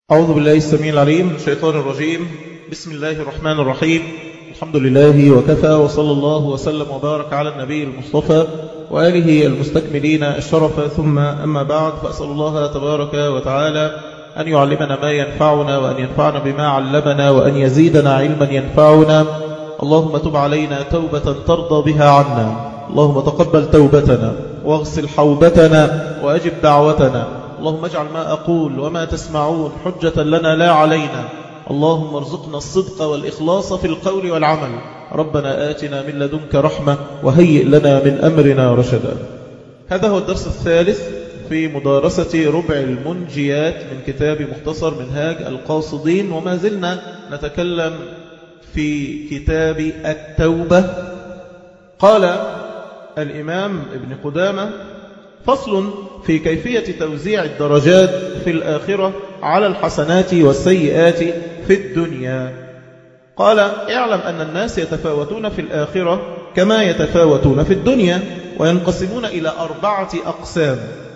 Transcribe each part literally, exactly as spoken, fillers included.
أعوذ بالله السميع العليم من الشيطان الرجيم. بسم الله الرحمن الرحيم. الحمد لله وكفى، وصلى الله وسلم وبارك على النبي المصطفى وآله المستكملين الشرف، ثم أما بعد، فأسأل الله تبارك وتعالى أن يعلمنا ما ينفعنا، وأن ينفعنا بما علمنا، وأن يزيدنا علما ينفعنا. اللهم تب علينا توبة ترضى بها عنا، اللهم تقبل توبتنا واغسل حوبتنا وأجب دعوتنا. اللهم اجعل ما أقول وما تسمعون حجة لنا لا علينا. اللهم ارزقنا الصدق والإخلاص في القول والعمل. ربنا آتنا من لدنك رحمة وهيئ لنا من أمرنا رشدا. هذا هو الدرس الثالث في مدارسة ربع المنجيات من كتاب مختصر منهاج القاصدين، وما زلنا نتكلم في كتاب التوبة. قال الإمام ابن قدامة: فصل في كيفية توزيع الدرجات في الآخرة على الحسنات والسيئات في الدنيا. قال: اعلم أن الناس يتفاوتون في الآخرة كما يتفاوتون في الدنيا، وينقسمون إلى أربعة أقسام: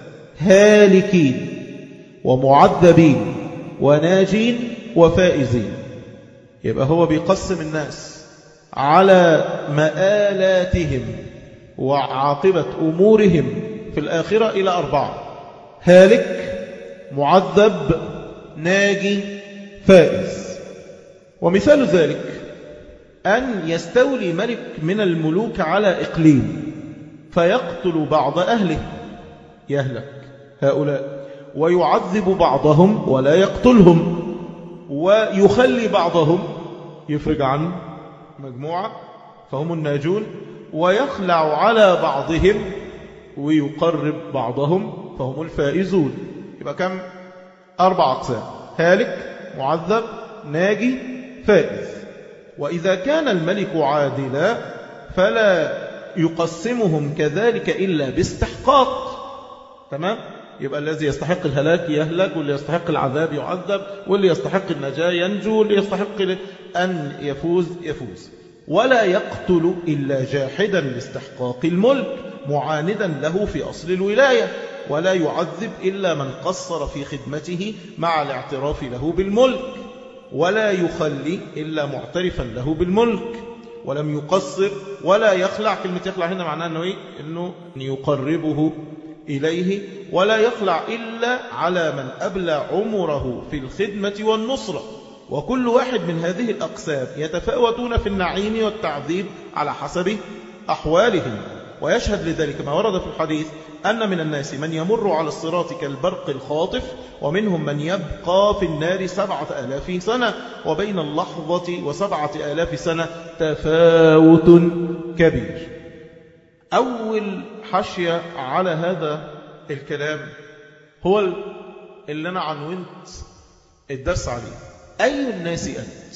هالكين ومعذبين وناجين وفائزين. يبقى هو بيقسم الناس على مآلاتهم وعاقبة أمورهم في الآخرة إلى أربعة: هالك، معذب، ناجي، فائز. ومثال ذلك أن يستولي ملك من الملوك على إقليم فيقتل بعض أهله، يهلك هؤلاء، ويعذب بعضهم ولا يقتلهم، ويخلي بعضهم، يفرج عن مجموعة فهم الناجون، ويخلع على بعضهم ويقرب بعضهم فهم الفائزون. يبقى كم؟ أربع أقسام: هالك، معذب، ناجي، فائز. وإذا كان الملك عادلا فلا يقسمهم كذلك إلا باستحقاق. تمام؟ يبقى الذي يستحق الهلاك يهلك، واللي يستحق العذاب يعذب، واللي يستحق النجاة ينجو، واللي يستحق أن يفوز يفوز. ولا يقتل إلا جاحدا لاستحقاق الملك معاندا له في أصل الولاية، ولا يعذب إلا من قصر في خدمته مع الاعتراف له بالملك، ولا يخلي إلا معترفا له بالملك ولم يقصر، ولا يخلع. كلمة يخلع هنا معناه أنه, إيه؟ إنه يقربه إليه. ولا يخلع إلا على من أبلى عمره في الخدمة والنصرة. وكل واحد من هذه الأقسام يتفاوتون في النعيم والتعذيب على حسب أحوالهم. ويشهد لذلك ما ورد في الحديث أن من الناس من يمر على الصراط كالبرق الخاطف، ومنهم من يبقى في النار سبعة آلاف سنة، وبين اللحظة وسبعة آلاف سنة تفاوت كبير. أول حشية على هذا الكلام هو اللي أنا عنونت الدرس عليه: أي الناس أنت؟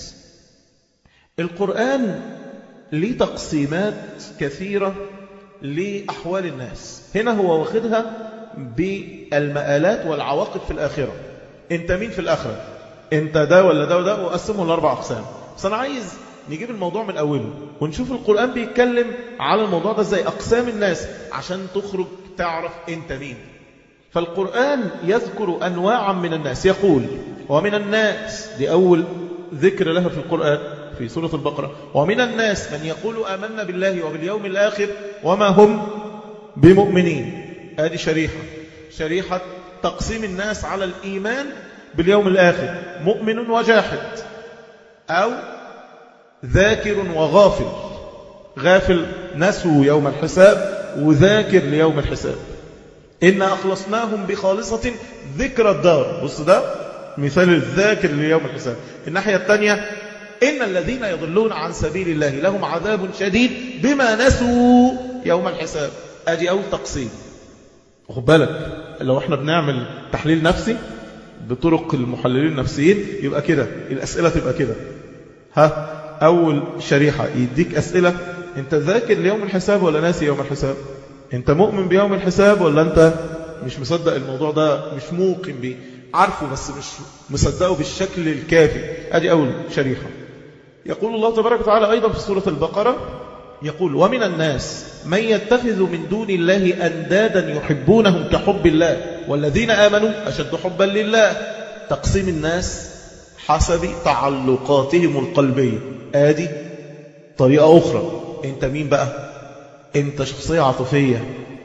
القرآن ليه تقسيمات كثيرة لأحوال الناس. هنا هو واخدها بالمآلات والعواقب في الآخرة. انت مين في الآخرة؟ انت ده ولا ده وده، وقسمه لأربع أقسام. بس أنا عايز نجيب الموضوع من أوله ونشوف القرآن بيتكلم على الموضوع ده ازاي، أقسام الناس، عشان تخرج تعرف انت مين. فالقرآن يذكر أنواعا من الناس، يقول: ومن الناس، دي أول ذكر لها في القرآن في سورة البقرة: ومن الناس من يقول آمنا بالله وباليوم الآخر وما هم بمؤمنين. هذه شريحة شريحة تقسيم الناس على الإيمان باليوم الآخر: مؤمن وجاحد، أو ذاكر وغافل. غافل نسوا يوم الحساب، وذاكر ليوم الحساب. إنا أخلصناهم بخالصة ذكر الدار. بص، ده مثال الذاكر ليوم الحساب. الناحية الثانية: إن الذين يضلون عن سبيل الله لهم عذاب شديد بما نسوا يوم الحساب. أدي أول تقسيم. خد بالك، لو احنا بنعمل تحليل نفسي بطرق المحللين النفسيين يبقى كده الأسئلة تبقى كده. ها، أول شريحة يديك أسئلة: أنت ذاكر ليوم الحساب ولا ناسي يوم الحساب؟ أنت مؤمن بيوم الحساب ولا أنت مش مصدق الموضوع ده، مش موقن بيه، عارفه بس مش مصدقه بالشكل الكافي؟ أدي أول شريحة. يقول الله تبارك وتعالى أيضا في سورة البقرة، يقول: ومن الناس من يتخذ من دون الله أندادا يحبونهم كحب الله والذين آمنوا أشد حبا لله. تقسيم الناس حسب تعلقاتهم القلبية. آدي طريقة أخرى. أنت مين بقى؟ أنت شخصية عاطفية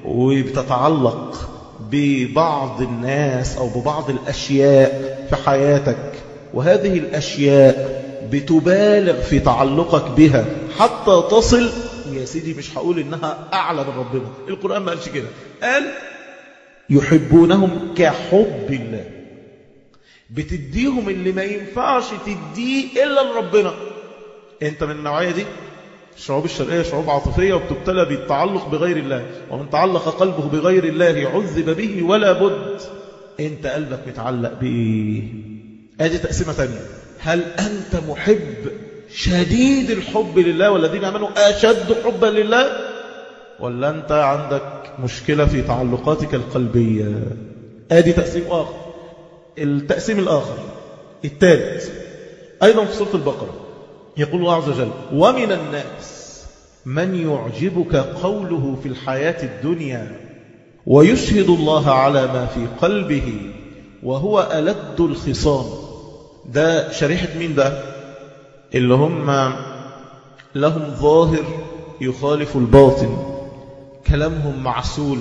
وبتتعلق ببعض الناس أو ببعض الأشياء في حياتك، وهذه الأشياء بتبالغ في تعلقك بها حتى تصل، يا سيدي مش هقول إنها أعلى من ربنا، القرآن ما قالش كده، قال يحبونهم كحب الله، بتديهم اللي ما ينفعش تديه إلا لربنا. أنت من النوعية دي؟ الشعوب الشرقية شعوب عاطفية وبتبتلى بالتعلق بغير الله، ومن تعلق قلبه بغير الله عذب به ولا بد. أنت قلبك متعلق بإيه؟ هذه تقسيمة ثانية. هل أنت محب شديد الحب لله والذين آمنوا أشد حبا لله، ولا أنت عندك مشكلة في تعلقاتك القلبية؟ هذه تقسيم آخر. التقسيم الآخر الثالث أيضا في سورة البقرة يقول الله عز وجل ومن الناس من يعجبك قوله في الحياة الدنيا ويشهد الله على ما في قلبه وهو ألد الخصام. ده شريحة مين ده؟ اللي هم لهم ظاهر يخالف الباطن، كلامهم معسول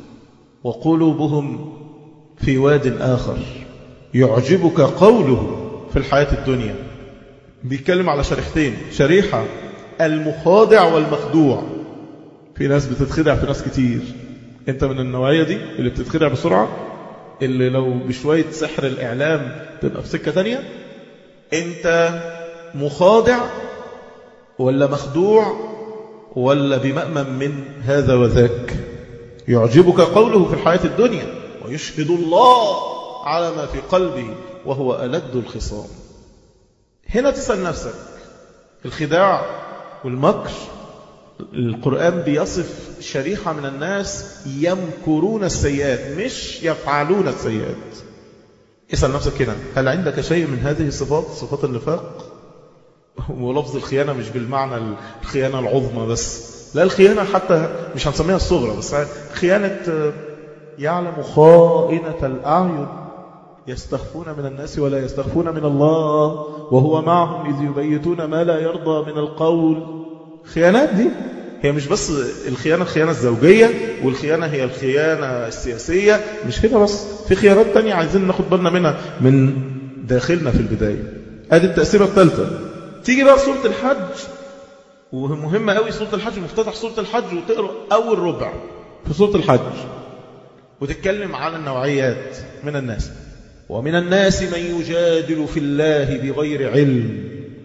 وقلوبهم في واد آخر. يعجبك قوله في الحياة الدنيا، بيتكلم على شريحتين، شريحة المخادع والمخدوع. في ناس بتتخدع في ناس كتير. انت من النوعية دي اللي بتتخدع بسرعة، اللي لو بشوية سحر الإعلام تبقى في سكة تانية. انت مخادع ولا مخدوع ولا بمأمن من هذا وذاك؟ يعجبك قوله في الحياة الدنيا ويشهد الله على ما في قلبه وهو ألد الخصام. هنا تسأل نفسك، الخداع والمكر القرآن بيصف شريحة من الناس يمكرون السيئات مش يفعلون السيئات. اسأل نفسك هنا، هل عندك شيء من هذه الصفات، صفات النفاق؟ ولفظ الخيانة مش بالمعنى الخيانة العظمى بس، لا، الخيانة حتى مش هنسميها الصغرى، بس خيانة يعلم خائنة الأعين يستخفون من الناس ولا يستخفون من الله وهو معهم إذ يبيتون ما لا يرضى من القول. خيانات دي هي مش بس الخيانة الخيانة الزوجية، والخيانة هي الخيانة السياسية، مش كده بس، في خيانات تانية عايزين ناخد بالنا منها من داخلنا في البداية. هذه التأثيرة الثالثة. تيجي بقى سورة الحج، ومهمة قوي سورة الحج، مفتتح سورة الحج وتقرأ أول ربع في سورة الحج وتتكلم عن النوعيات من الناس. ومن الناس من يجادل في الله بغير علم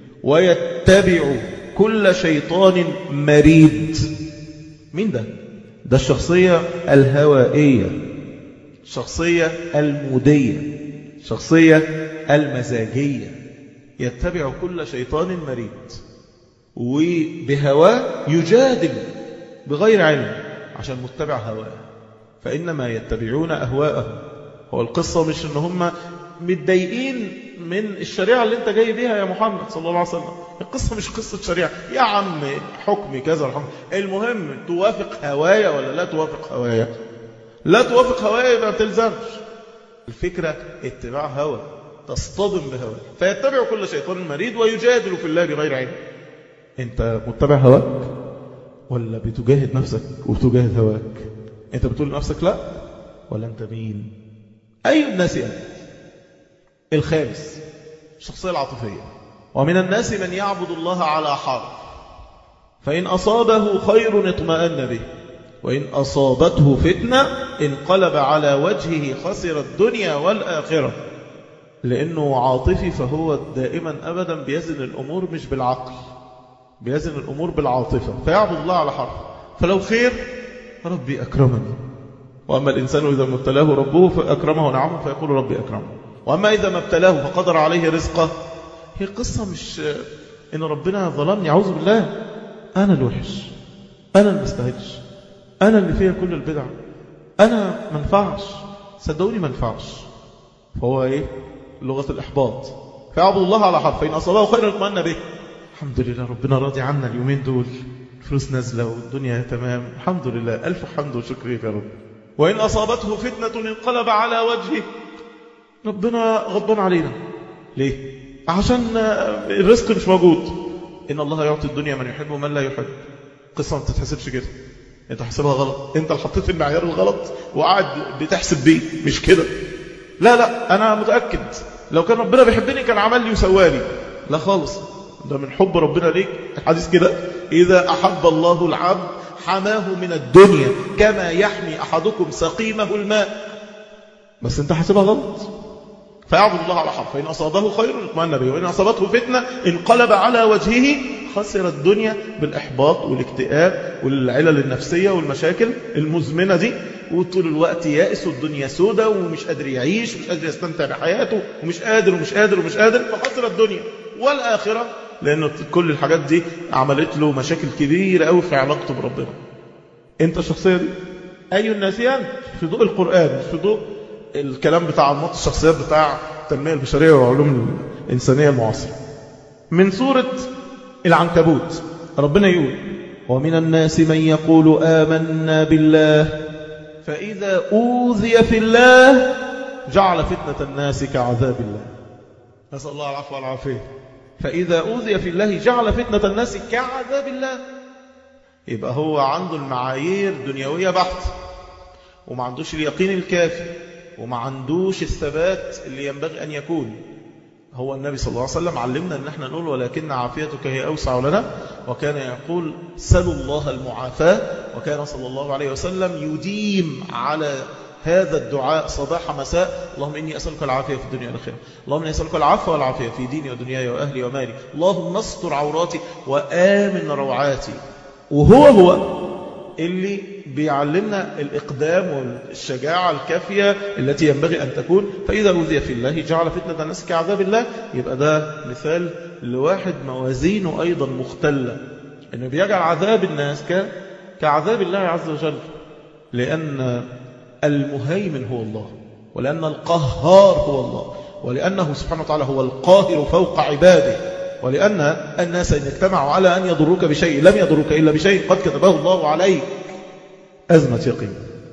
ويتبع كل شيطان مريد. مين ده؟ ده الشخصية الهوائية، الشخصية المودية، الشخصية المزاجية. يتبع كل شيطان مريد وبهواه يجادل بغير علم عشان متبع هواه، فإنما يتبعون أهواءهم. هو القصة مش إن هم متضايقين من الشريعة اللي انت جاي بيها يا محمد صلى الله عليه وسلم. القصة مش قصة شريعة يا عم، حكم كذا الحكم. المهم توافق هوايا ولا لا توافق هوايا. لا توافق هوايا يبقى ما تلزمش. الفكرة اتباع هوى، تصطدم بهوى، فيتبع كل شيطان مريد ويجادل في الله بغير علم. انت متبع هواك ولا بتجاهد نفسك وبتجاهد هواك؟ انت بتقول لنفسك لا ولا انت مين؟ أي الناس أنت؟ الخامس الشخصية العاطفية. ومن الناس من يعبد الله على حرف، فإن أصابه خير اطمأن به وإن أصابته فتنة انقلب على وجهه خسر الدنيا والآخرة. لأنه عاطفي فهو دائما أبدا بيزن الأمور مش بالعقل، بيزن الأمور بالعاطفة، فيعبد الله على حرف. فلو خير ربي أكرمني، وأما الإنسان إذا ما ابتلاه ربه فأكرمه ونعمه فيقول ربي أكرمه، وأما إذا ما ابتلاه فقدر عليه رزقه. هي قصة مش إن ربنا ظلمني، أعوذ بالله، أنا الوحش، أنا اللي مستهدش، أنا اللي فيها كل البدع، أنا منفعش، صدقوني منفعش. فهو إيه؟ لغة الإحباط. فيعبد الله على حرف، فإن أصابه خير اطمأن به. الحمد لله ربنا راضي عنا اليومين دول، الفلوس نازلة والدنيا تمام، الحمد لله، ألف حمد وشكر يا رب. وإن أصابته فتنة انقلب على وجهه، ربنا غضبان علينا. ليه؟ عشان الرزق مش موجود. إن الله يعطي الدنيا من يحب ومن لا يحب. قصة ما تتحسبش كده، انت حسبها غلط، انت اللي حطيت المعيار الغلط وقاعد بتحسب بيه، مش كده. لا لا، انا متأكد لو كان ربنا بيحبني كان عمل لي وسوالي. لا خالص، ده من حب ربنا ليك. الحديث كده: إذا أحب الله العبد حماه من الدنيا كما يحمي أحدكم سقيمه الماء. بس انت حسبها غلط. فيعبد الله على حرف، فإن أصابه خير اطمأن به، وإن أصابته فتنة انقلب على وجهه خسر الدنيا بالإحباط والاكتئاب والعلل النفسية والمشاكل المزمنة دي، وطول الوقت يائس والدنيا سودة ومش قادر يعيش ومش قادر يستمتع بحياته ومش قادر ومش قادر ومش قادر فخسر الدنيا والآخرة، لأن كل الحاجات دي عملت له مشاكل كبيرة قوي في علاقته بربنا. انت الشخصية دي أي الناسيان في ضوء القرآن، في ضوء الكلام بتاع الموت الشخصيات بتاع التنمية البشرية وعلوم الإنسانية المعاصرة. من سورة العنكبوت ربنا يقول: ومن الناس من يقول آمنا بالله فإذا أوذي في الله جعل فتنة الناس كعذاب الله. نسأل الله العفو والعافية. فإذا أوذي في الله جعل فتنة الناس كعذاب الله. يبقى هو عنده المعايير دنيوية بحت، وما عندوش اليقين الكافي، وما عندوش الثبات اللي ينبغي أن يكون. هو النبي صلى الله عليه وسلم علمنا أن احنا نقول: ولكن عافيتك هي أوسع لنا. وكان يقول: سلوا الله المعافاة. وكان صلى الله عليه وسلم يديم على هذا الدعاء صباح مساء: اللهم إني أسألك العافية في الدنيا والآخرة، اللهم إني أسألك العفو والعافية في ديني ودنياي وأهلي ومالي، اللهم استر عوراتي وآمن روعاتي. وهو هو اللي بيعلمنا الإقدام والشجاعة الكافية التي ينبغي أن تكون. فإذا أوذي في الله جعل فتنة الناس كعذاب الله. يبقى ده مثال لواحد موازينه أيضا مختلة، إنه بيجعل عذاب الناس كعذاب الله عز وجل، لأن المهيمن هو الله، ولأن القهار هو الله، ولأنه سبحانه وتعالى هو القاهر فوق عباده، ولأن الناس إن اجتمعوا على أن يضروك بشيء لم يضروك إلا بشيء قد كتبه الله عليك. أزمة يقين.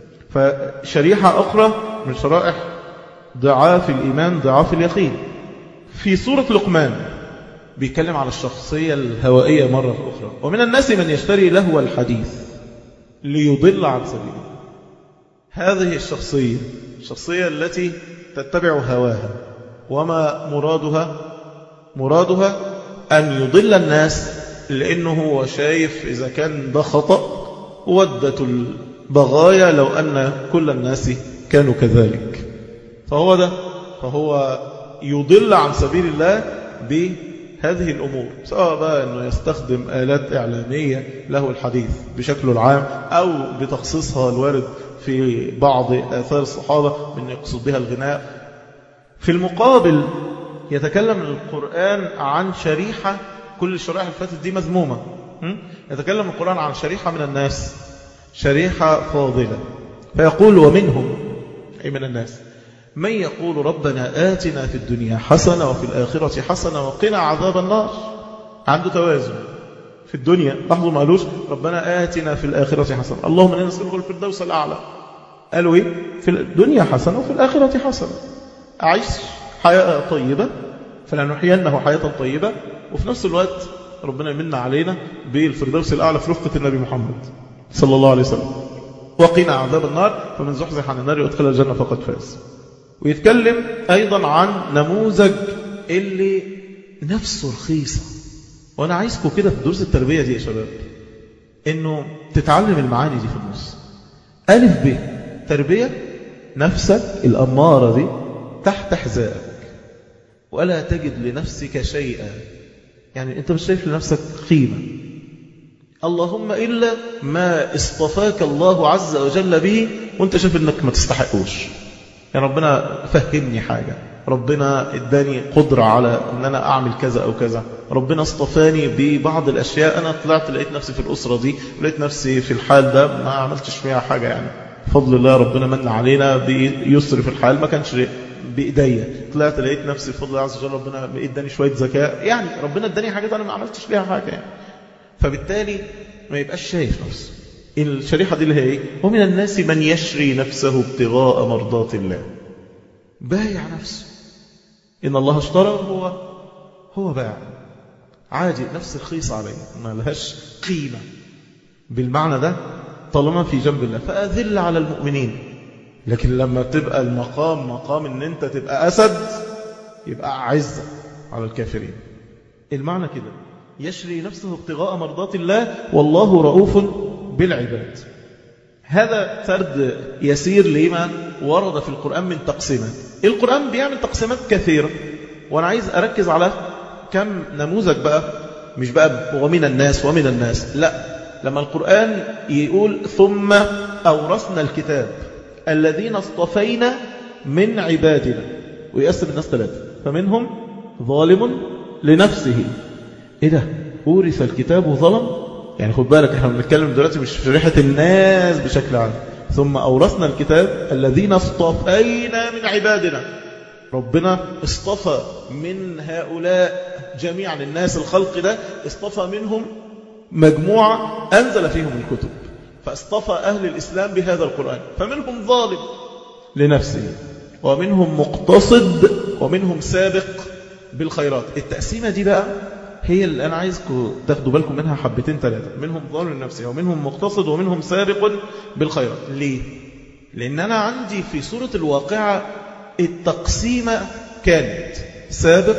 فشريحة أخرى من شرائح ضعاف الإيمان ضعاف اليقين. في سورة لقمان بيتكلم على الشخصية الهوائية مرة أخرى: ومن الناس من يشتري لهو الحديث ليضل عن سبيله. هذه الشخصية الشخصية التي تتبع هواها، وما مرادها مرادها أن يضل الناس، لأنه هو شايف إذا كان ده خطأ ودت البغايا لو أن كل الناس كانوا كذلك. فهو ده فهو يضل عن سبيل الله بهذه الأمور، سواء بقى أنه يستخدم آلات إعلامية له الحديث بشكله العام، أو بتخصيصها الوارد في بعض آثار الصحابة من يقصد بها الغناء. في المقابل يتكلم القرآن عن شريحة، كل الشرائح الفاتت دي مذمومة، يتكلم القرآن عن شريحة من الناس، شريحة فاضلة، فيقول: ومنهم أي من الناس من يقول ربنا آتنا في الدنيا حسنة وفي الآخرة حسنة وقنا عذاب النار. عنده توازن في الدنيا. لاحظوا ما قالوش ربنا آتنا في الآخرة حسنة، اللهم إنا نسألك الفردوس الأعلى. قالوا إيه؟ في الدنيا حسنة وفي الآخرة حسنة. أعيش حياة طيبة فلنحيينه حياة طيبة، وفي نفس الوقت ربنا يمن علينا بالفردوس الأعلى في رفقة النبي محمد صلى الله عليه وسلم. وقنا عذاب النار، فمن زحزح عن النار وادخل الجنة فقد فاز. ويتكلم أيضا عن نموذج اللي نفسه رخيصة. وأنا عايزكم كده في دروس التربية دي يا شباب إنه تتعلم المعاني دي في النص. ألف ب تربية نفسك الأمارة دي تحت حذائك، ولا تجد لنفسك شيئا. يعني أنت مش شايف لنفسك قيمة، اللهم إلا ما اصطفاك الله عز وجل به وانت شايف انك ما تستحقوش. يعني ربنا فهمني حاجة، ربنا اداني قدرة على ان انا اعمل كذا او كذا، ربنا اصطفاني ببعض الاشياء، انا طلعت لقيت نفسي في الاسرة دي ولقيت نفسي في الحال ده ما عملتش فيها حاجة. يعني بفضل الله ربنا من علينا بيسر في الحال، ما كانش بإيديا، طلعت لقيت نفسي بفضل الله عز وجل ربنا اداني شوية ذكاء، يعني ربنا اداني حاجات انا ما عملتش فيها حاجة. يعني فبالتالي ما يبقاش شايف نفسه. الشريحة دي اللي هي ايه؟ ومن الناس من يشري نفسه ابتغاء مرضات الله. بايع نفسه. إن الله اشترى هو هو باع عادي، نفس رخيص عليه، ما لهاش قيمة بالمعنى ده طالما في جنب الله. فأذل على المؤمنين. لكن لما تبقى المقام مقام ان انت تبقى أسد، يبقى عزة على الكافرين. المعنى كده يشري نفسه ابتغاء مرضات الله والله رؤوف بالعباد. هذا سرد يسير لما ورد في القرآن من تقسيمات. القرآن بيعمل تقسيمات كثيرة، وأنا عايز أركز على كم نموذج بقى، مش بقى ومن الناس ومن الناس، لا، لما القرآن يقول ثم أورثنا الكتاب الذين اصطفينا من عبادنا، ويقسم الناس ثلاثة، فمنهم ظالم لنفسه. إيه ده؟ أورث الكتاب وظلم؟ يعني خد بالك احنا بنتكلم دلوقتي مش في ريحة الناس بشكل عام. ثم أورثنا الكتاب الذين اصطفينا من عبادنا، ربنا اصطفى من هؤلاء جميعا الناس الخلق ده، اصطفى منهم مجموعة أنزل فيهم الكتب، فاصطفى أهل الإسلام بهذا القرآن. فمنهم ظالم لنفسه، ومنهم مقتصد، ومنهم سابق بالخيرات. التقسيمة دي بقى هي اللي أنا عايزكم تاخدوا بالكم منها حبتين ثلاثة. منهم ظالم لنفسه، ومنهم مقتصد، ومنهم سابق بالخيرات. ليه؟ لأن أنا عندي في سورة الواقعة التقسيمة كانت سابق،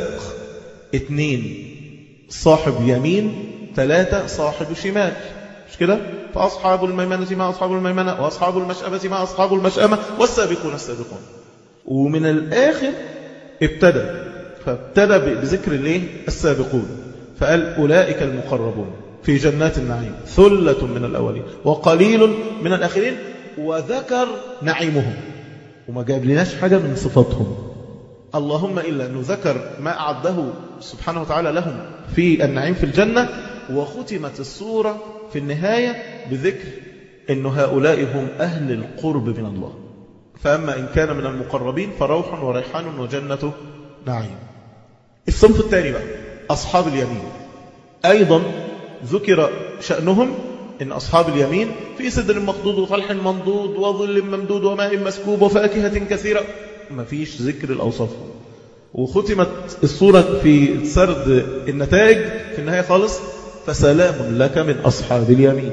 اثنين صاحب يمين، ثلاثة صاحب شمال، مش كده؟ فأصحاب الميمنة ما أصحاب الميمنة، وأصحاب المشأمة ما أصحاب المشأمة، والسابقون السابقون. ومن الآخر ابتدى، فابتدى بذكر الايه؟ السابقون، فقال أولئك المقربون في جنات النعيم ثلة من الأولين وقليل من الآخرين، وذكر نعيمهم، وما جاب لناش حاجة من صفاتهم اللهم إلا أنه ذكر ما أعده سبحانه وتعالى لهم في النعيم في الجنة. وختمت السورة في النهاية بذكر أن هؤلاء هم أهل القرب من الله. فأما إن كان من المقربين فروح وريحان وجنة نعيم. الصنف الثاني بقى أصحاب اليمين، أيضا ذكر شأنهم إن أصحاب اليمين في سدر مخضود وطلح منضود وظل ممدود وماء مسكوب وفاكهة كثيرة، ما فيش ذكر الأوصاف. وختمت الصورة في سرد النتائج في النهاية خالص، فسلام لك من أصحاب اليمين.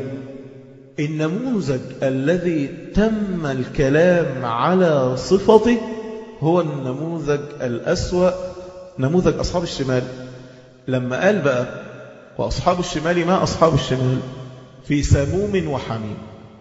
النموذج الذي تم الكلام على صفته هو النموذج الأسوأ، نموذج أصحاب الشمال. لما قال بقى وأصحاب الشمال ما أصحاب الشمال في سموم وحميم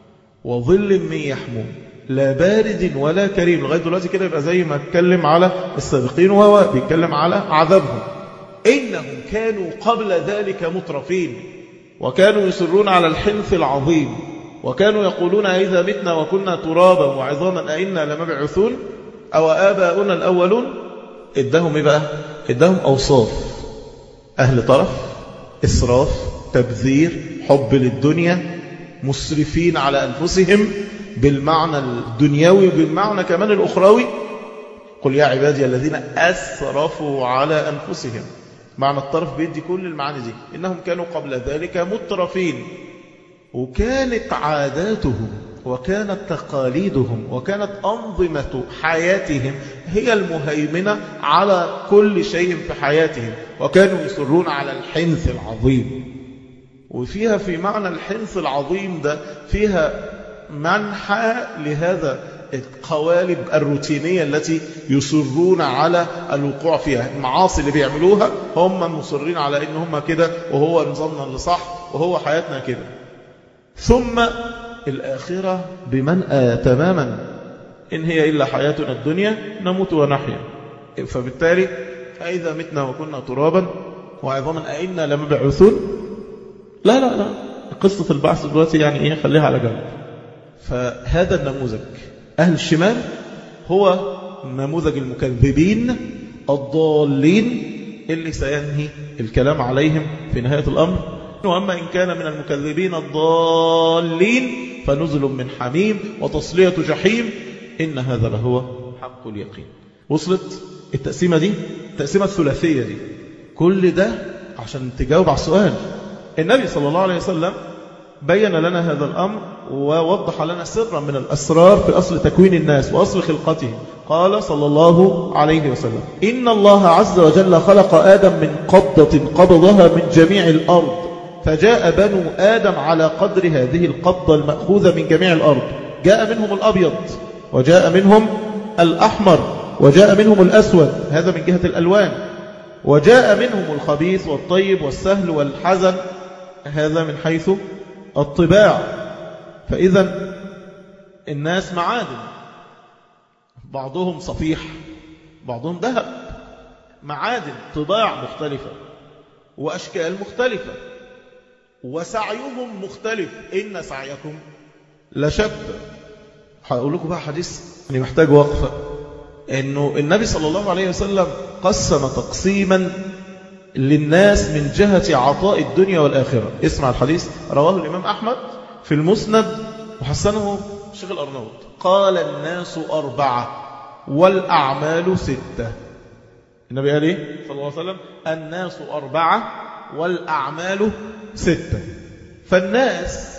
وظل من يحموم لا بارد ولا كريم. لغاية دلوقتي كده يبقى زي ما اتكلم على السابقين وهو بيتكلم على عذابهم. إنهم كانوا قبل ذلك مترفين، وكانوا يصرون على الحنث العظيم، وكانوا يقولون إذا متنا وكنا ترابا وعظاما أئنا لمبعثون أو آباؤنا الأولون. إدهم إيه بقى؟ إدهم أوصاف أهل طرف، إسراف، تبذير، حب للدنيا، مسرفين على أنفسهم بالمعنى الدنيوي وبالمعنى كمان الأخروي. قل يا عبادي الذين أسرفوا على أنفسهم، معنى الطرف بيدي كل المعاني دي. إنهم كانوا قبل ذلك مترفين، وكانت عاداتهم وكانت تقاليدهم وكانت أنظمة حياتهم هي المهيمنة على كل شيء في حياتهم، وكانوا يصرون على الحنث العظيم. وفيها في معنى الحنث العظيم ده فيها منحى لهذا القوالب الروتينية التي يصرون على الوقوع فيها. المعاصي اللي بيعملوها هم مصرين على إن هم كده، وهو نظامنا اللي صح، وهو حياتنا كده. ثم الآخرة بمنأى تماما، إن هي إلا حياتنا الدنيا نموت ونحيا. فبالتالي إذا متنا وكنا ترابا وعظاما أئنا لمبعثون. لا لا لا، قصة البعث دلوقتي يعني إيه، خليها على جنب. فهذا النموذج أهل الشمال هو نموذج المكذبين الضالين اللي سينهي الكلام عليهم في نهاية الأمر. وأما إن كان من المكذبين الضالين فنزل من حميم وتصلية جحيم إن هذا لهو حق اليقين. وصلت التقسيمة دي، التقسيمة الثلاثية دي، كل ده عشان تجاوب على السؤال. النبي صلى الله عليه وسلم بين لنا هذا الأمر ووضح لنا سرا من الأسرار في أصل تكوين الناس وأصل خلقتهم. قال صلى الله عليه وسلم: إن الله عز وجل خلق آدم من قبضة قبضها من جميع الأرض، فجاء بنو آدم على قدر هذه القبضة المأخوذة من جميع الأرض، جاء منهم الأبيض وجاء منهم الأحمر وجاء منهم الأسود، هذا من جهة الألوان، وجاء منهم الخبيث والطيب والسهل والحزن، هذا من حيث الطباع. فإذا الناس معادن، بعضهم صفيح بعضهم ذهب، معادن، طباع مختلفة وأشكال مختلفة وسعيهم مختلف. إن سعيكم لشتى. هقول لكم بقى حديث يعني محتاج وقفة، إنه النبي صلى الله عليه وسلم قسم تقسيما للناس من جهة عطاء الدنيا والآخرة. اسمع الحديث، رواه الإمام أحمد في المسند وحسنه الشيخ الأرناؤوط. قال: الناس أربعة والأعمال ستة. النبي قال إيه صلى الله عليه وسلم؟ الناس أربعة والأعمال ستة. فالناس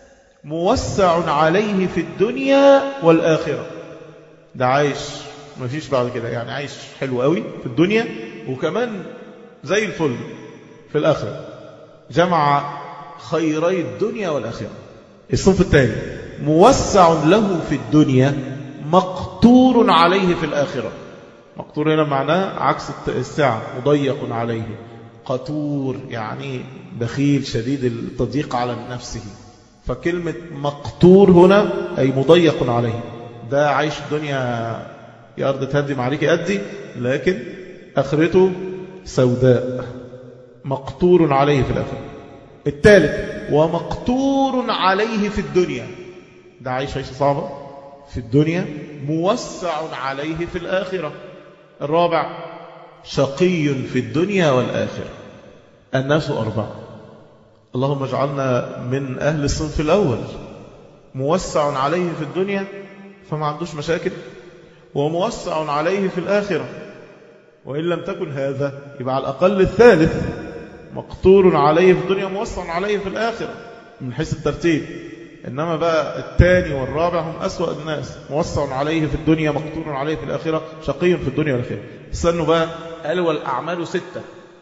موسع عليه في الدنيا والآخرة، ده عايش ما فيش بعد كده، يعني عايش حلو قوي في الدنيا وكمان زي الفل في الآخرة، جمع خيري الدنيا والآخرة. الصنف الثاني موسع له في الدنيا مقتور عليه في الآخرة. مقتور هنا معناه عكس السعة، مضيق عليه. قتور يعني بخيل شديد التضييق على نفسه، فكلمة مقتور هنا أي مضيق عليه. ده عايش الدنيا يا أرض تهدم عليك أدي، لكن آخرته سوداء، مقتور عليه في الآخرة. الثالث ومقتور عليه في الدنيا، ده عايش عيشة صعبة في الدنيا، موسع عليه في الآخرة. الرابع شقي في الدنيا والآخرة. الناس أربعة، اللهم اجعلنا من أهل الصنف الأول. موسع عليه في الدنيا فما عندوش مشاكل، وموسع عليه في الآخرة، وإن لم تكن هذا يبقى على الأقل الثالث، مقتور عليه في الدنيا موسع عليه في الآخرة من حيث الترتيب. إنما بقى الثاني والرابع هم أسوأ الناس، موسع عليه في الدنيا مقتور عليه في الآخرة، شقي في الدنيا والآخرة. استنوا بقى، قالوا والأعمال ستة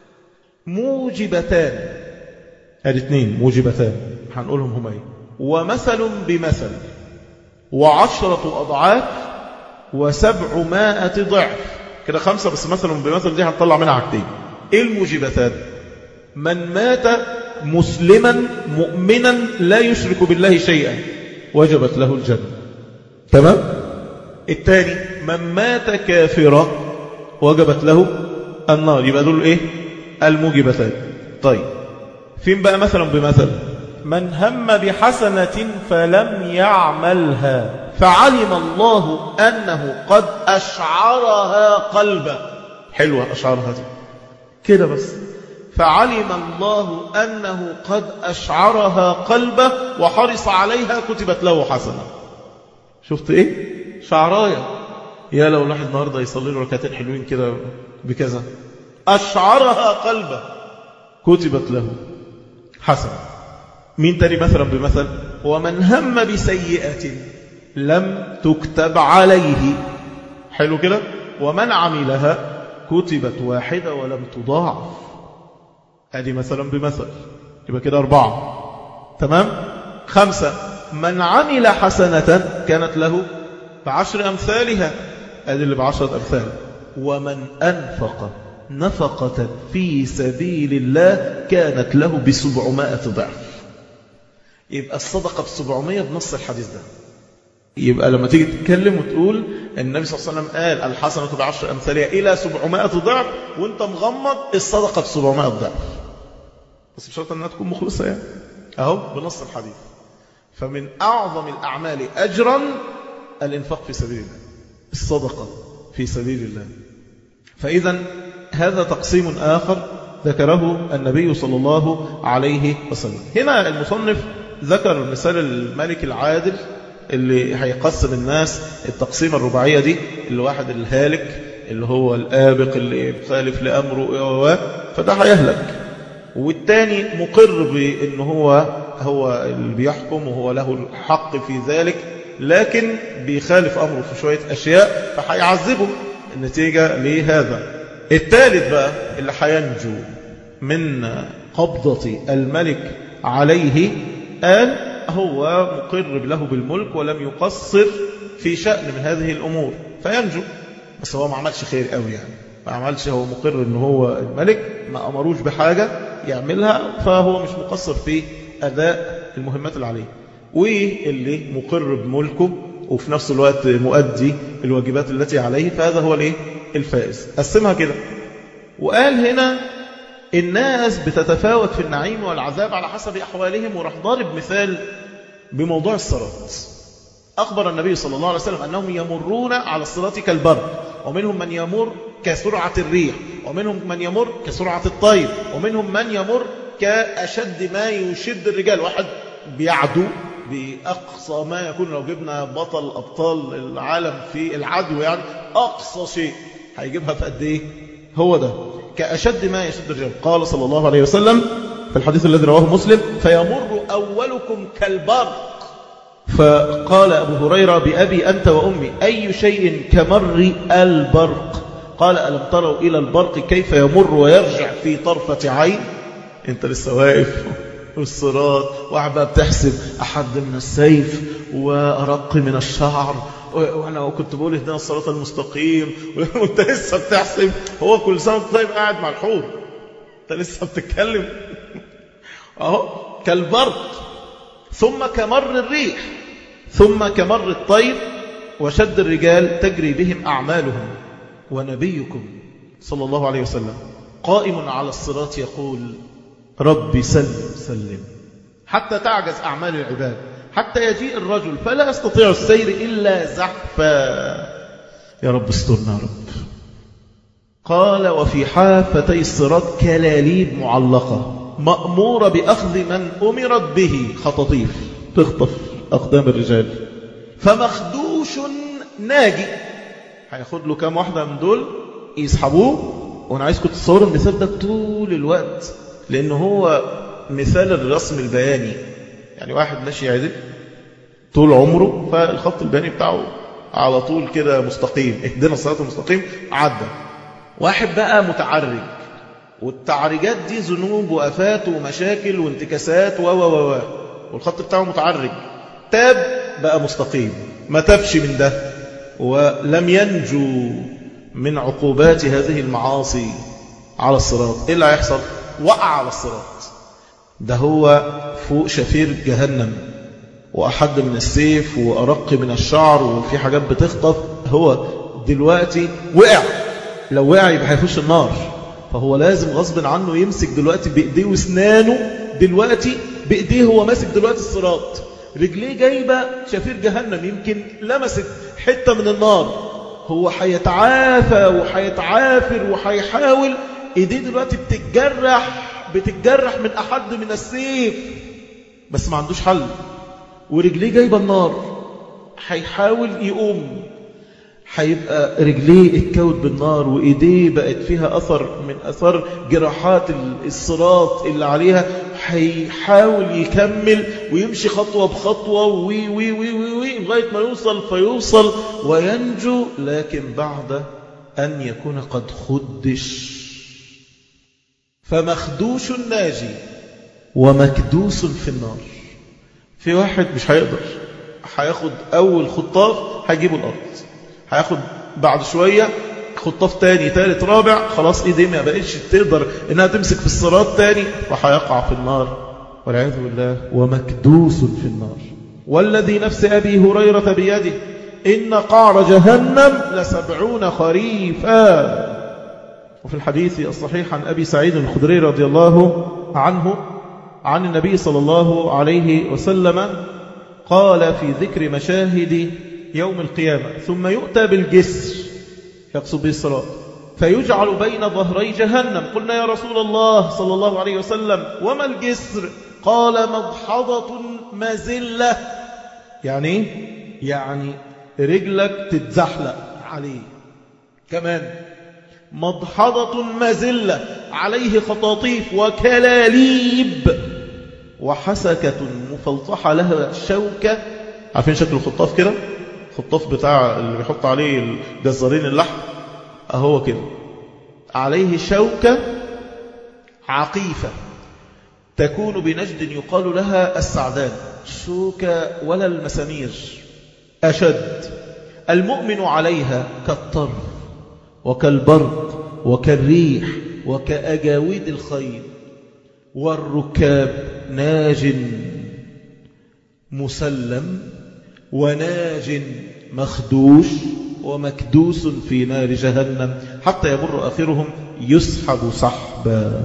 موجبتان، الاثنين موجبتان هنقولهم هم ايه: ومثل بمثل، وعشرة أضعاف، وسبعمائة ضعف. كده خمسة بس. مثل بمثل دي هنطلع منها حاجتين. ايه الموجبتان؟ من مات مسلما مؤمنا لا يشرك بالله شيئا وجبت له الجنة، تمام. الثاني من مات كافرا وجبت له النار. يبقى دول ايه؟ الموجبتان. طيب فين بقى مثلا بمثل؟ من هم بحسنة فلم يعملها فعلم الله أنه قد أشعرها قلبه. حلوة أشعرها دي كده بس. فعلم الله أنه قد أشعرها قلبه وحرص عليها كتبت له حسنة. شفت إيه؟ شعرايا. يا لو الواحد النهاردة يصلي له ركعتين حلوين كده بكذا، أشعرها قلبه كتبت له حسنة. مين تاني مثلا بمثل؟ ومن هم بسيئة لم تكتب عليه. حلو كده. ومن عملها كتبت واحدة ولم تضاعف. هذه مثلا بمثل. يبقى كده أربعة، تمام. خمسة من عمل حسنة كانت له بعشر أمثالها، هذه اللي بعشرة أمثال. ومن أنفق نفقة في سبيل الله كانت له بسبعمائة ضعف. يبقى الصدقة بسبعمائة بنص الحديث ده. يبقى لما تيجي تتكلم وتقول النبي صلى الله عليه وسلم قال الحسنة بعشر أمثالها إلى سبعمائة ضعف، وانت مغمض الصدقة بسبعمائة ضعف، بس بشرط أنها تكون مخلصة يعني. أهو بنص الحديث. فمن أعظم الأعمال أجرا الإنفاق في سبيل الله، الصدقة في سبيل الله. فإذا هذا تقسيم آخر ذكره النبي صلى الله عليه وسلم. هنا المصنف ذكر مثال الملك العادل اللي هيقسم الناس التقسيم الرباعية دي، الواحد الهالك اللي هو الآبق اللي مخالف لأمره فده هيهلك، والتاني مقر بأنه هو هو اللي بيحكم وهو له الحق في ذلك لكن بيخالف أمره في شوية أشياء فهيعذبه النتيجة لهذا. الثالث بقى اللي هينجو من قبضة الملك عليه قال هو مقر له بالملك ولم يقصر في شأن من هذه الأمور فينجو. بس هو ما عملش خير قوي يعني، ما عملش، هو مقر ان هو الملك ما أمروش بحاجة يعملها فهو مش مقصر في أداء المهمات اللي عليه، واللي مقر بملكه وفي نفس الوقت مؤدي الواجبات التي عليه فهذا هو الايه الفائز. قسمها كده وقال هنا الناس بتتفاوت في النعيم والعذاب على حسب أحوالهم، وراح ضارب مثال بموضوع الصراط. أخبر النبي صلى الله عليه وسلم أنهم يمرون على الصراط كالبرق، ومنهم من يمر كسرعة الريح، ومنهم من يمر كسرعة الطير، ومنهم من يمر كأشد ما يشد الرجال. واحد بيعدو بأقصى ما يكون، لو جبنا بطل أبطال العالم في العدو يعني أقصى شيء هيجيبها في قد إيه؟ هو ده كأشد ما يشد الرجال. قال صلى الله عليه وسلم في الحديث الذي رواه مسلم فيمر أولكم كالبرق. فقال أبو هريرة بأبي أنت وأمي أي شيء كمر البرق؟ قال ألم تروا إلى البرق كيف يمر ويرجع في طرفة عين؟ انت لسه واقف والصراط وعبا بتحسب أحد من السيف وأرق من الشعر، وأنا كنت بقول اهدنا الصراط المستقيم وانت لسه بتحسب. هو كل سنة طيب قاعد مع الحور انت لسه بتتكلم اهو كالبرق، ثم كمر الريح، ثم كمر الطير، وشد الرجال تجري بهم أعمالهم. ونبيكم صلى الله عليه وسلم قائم على الصراط يقول ربي سلم سلم، حتى تعجز أعمال العباد، حتى يجيء الرجل فلا يستطيع السير إلا زحفا. يا رب استرنا يا رب. قال وفي حافتي الصراط كلاليب معلقة مأمورة بأخذ من أمرت به، خطاطيف تخطف أقدام الرجال، فمخدوش ناجي. هياخد له كام واحدة من دول يسحبوه. وأنا عايزكم تتصوروا المثال ده طول الوقت، لأنه هو مثال الرسم البياني. يعني واحد ماشي عدل طول عمره فالخط البياني بتاعه على طول كده مستقيم، اهدنا الصراط المستقيم عدى. واحد بقى متعرج، والتعريجات دي ذنوب وآفات ومشاكل وانتكاسات و و و والخط بتاعه متعرج، تاب بقى مستقيم، ما تابش من ده ولم ينجو من عقوبات هذه المعاصي على الصراط. ايه اللي هيحصل؟ وقع على الصراط. ده هو فوق شفير جهنم وأحد من السيف وأرق من الشعر وفي حاجات بتخطف. هو دلوقتي وقع، لو وقع يبقى هيخش النار، فهو لازم غصب عنه يمسك دلوقتي بإيديه واسنانه. دلوقتي بإيديه هو ماسك دلوقتي الصراط، رجليه جايبة شفير جهنم، يمكن لمست حتة من النار. هو هيتعافى وهيتعافر وهيحاول، ايديه دلوقتي بتتجرح بتتجرح من أحد من السيف، بس ما عندوش حل، ورجليه جايبة النار. هيحاول يقوم، هيبقى رجليه اتكوت بالنار وإيديه بقت فيها أثر من أثر جراحات الصراط اللي عليها. هيحاول يكمل ويمشي خطوة بخطوة وي وي وي وي وي لغاية ما يوصل فيوصل وينجو، لكن بعد أن يكون قد خدش. فمخدوش ناجي ومكدوس في النار. في واحد مش هيقدر، هياخد أول خطاف هيجيبه الأرض، هياخد بعد شوية خطاف تاني تالت رابع، خلاص ايديه ما بقتش تقدر انها تمسك في الصراط تاني، فهيقع في النار والعياذ بالله. ومكدوس في النار. والذي نفس أبي هريرة بيده إن قعر جهنم لسبعون خريفا. وفي الحديث الصحيح عن أبي سعيد الخدري رضي الله عنه عن النبي صلى الله عليه وسلم قال في ذكر مشاهد يوم القيامة ثم يؤتى بالجسر، يقصد به الصراط، فيجعل بين ظهري جهنم. قلنا يا رسول الله صلى الله عليه وسلم وما الجسر؟ قال مضحضة مزلة. يعني يعني رجلك تتزحلق عليه. كمان مضحضة مزلة عليه خطاطيف وكلاليب وحسكة مفلطحة لها شوكة عارفين شكل الخطاف كده؟ الخطاف بتاع اللي بيحط عليه الجزارين اللحم أهو كده، عليه شوكة عقيفة تكون بنجد يقال لها السعدان، شوكة ولا المسامير أشد. المؤمن عليها كالطر وكالبرق وكالريح وكأجاويد الخيل، والركاب ناج مسلم وناج مخدوش ومكدوس في نار جهنم حتى يمر آخرهم يسحب سحبا.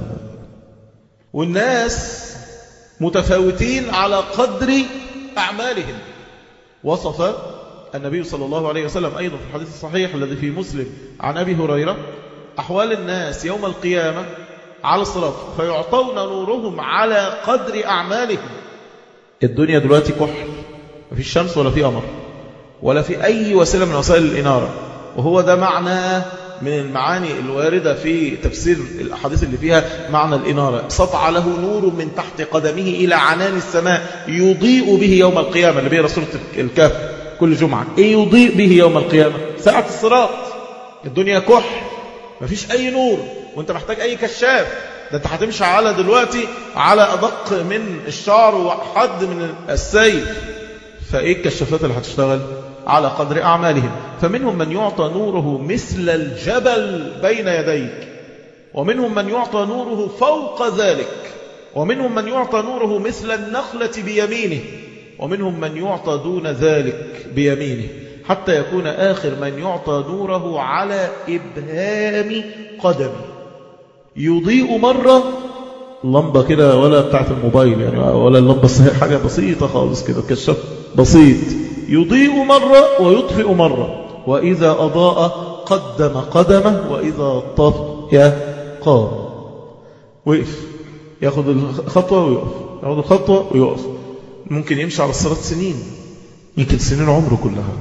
والناس متفاوتين على قدر أعمالهم. وصف النبي صلى الله عليه وسلم أيضا في الحديث الصحيح الذي في مسلم عن أبي هريرة أحوال الناس يوم القيامة على الصراط فيعطون نورهم على قدر أعمالهم. الدنيا دلوقتي كحل، ما في شمس ولا في قمر ولا في أي وسيلة من وسائل الإنارة، وهو ده معنى من المعاني الواردة في تفسير الأحاديث اللي فيها معنى الإنارة. سطع له نور من تحت قدمه إلى عنان السماء يضيء به يوم القيامة. اللي بيه رسولة الكهف كل جمعة إيه يضيء به يوم القيامة؟ ساعة الصراط. الدنيا كحل مفيش أي نور وانت محتاج أي كشاف، ده انت هتمشي على دلوقتي على أدق من الشعر وحد من السيف، فإيه الكشافات اللي هتشتغل؟ على قدر أعمالهم. فمنهم من يعطى نوره مثل الجبل بين يديك، ومنهم من يعطى نوره فوق ذلك، ومنهم من يعطى نوره مثل النخلة بيمينه، ومنهم من يعطى دون ذلك بيمينه، حتى يكون آخر من يعطى نوره على إبهام قدمه. يضيء مرة لمبة كده ولا بتاعت الموبايل يعني، ولا اللمبة، حاجة بسيطة خالص كده، كشاف بسيط، يضيء مرة ويطفئ مرة. وإذا أضاء قدم قدمه، وإذا طفئ قام. وقف ياخد الخطوة ويقف، ياخد الخطوة ويقف. ممكن يمشي على الصراط سنين، يمكن سنين عمره كلها.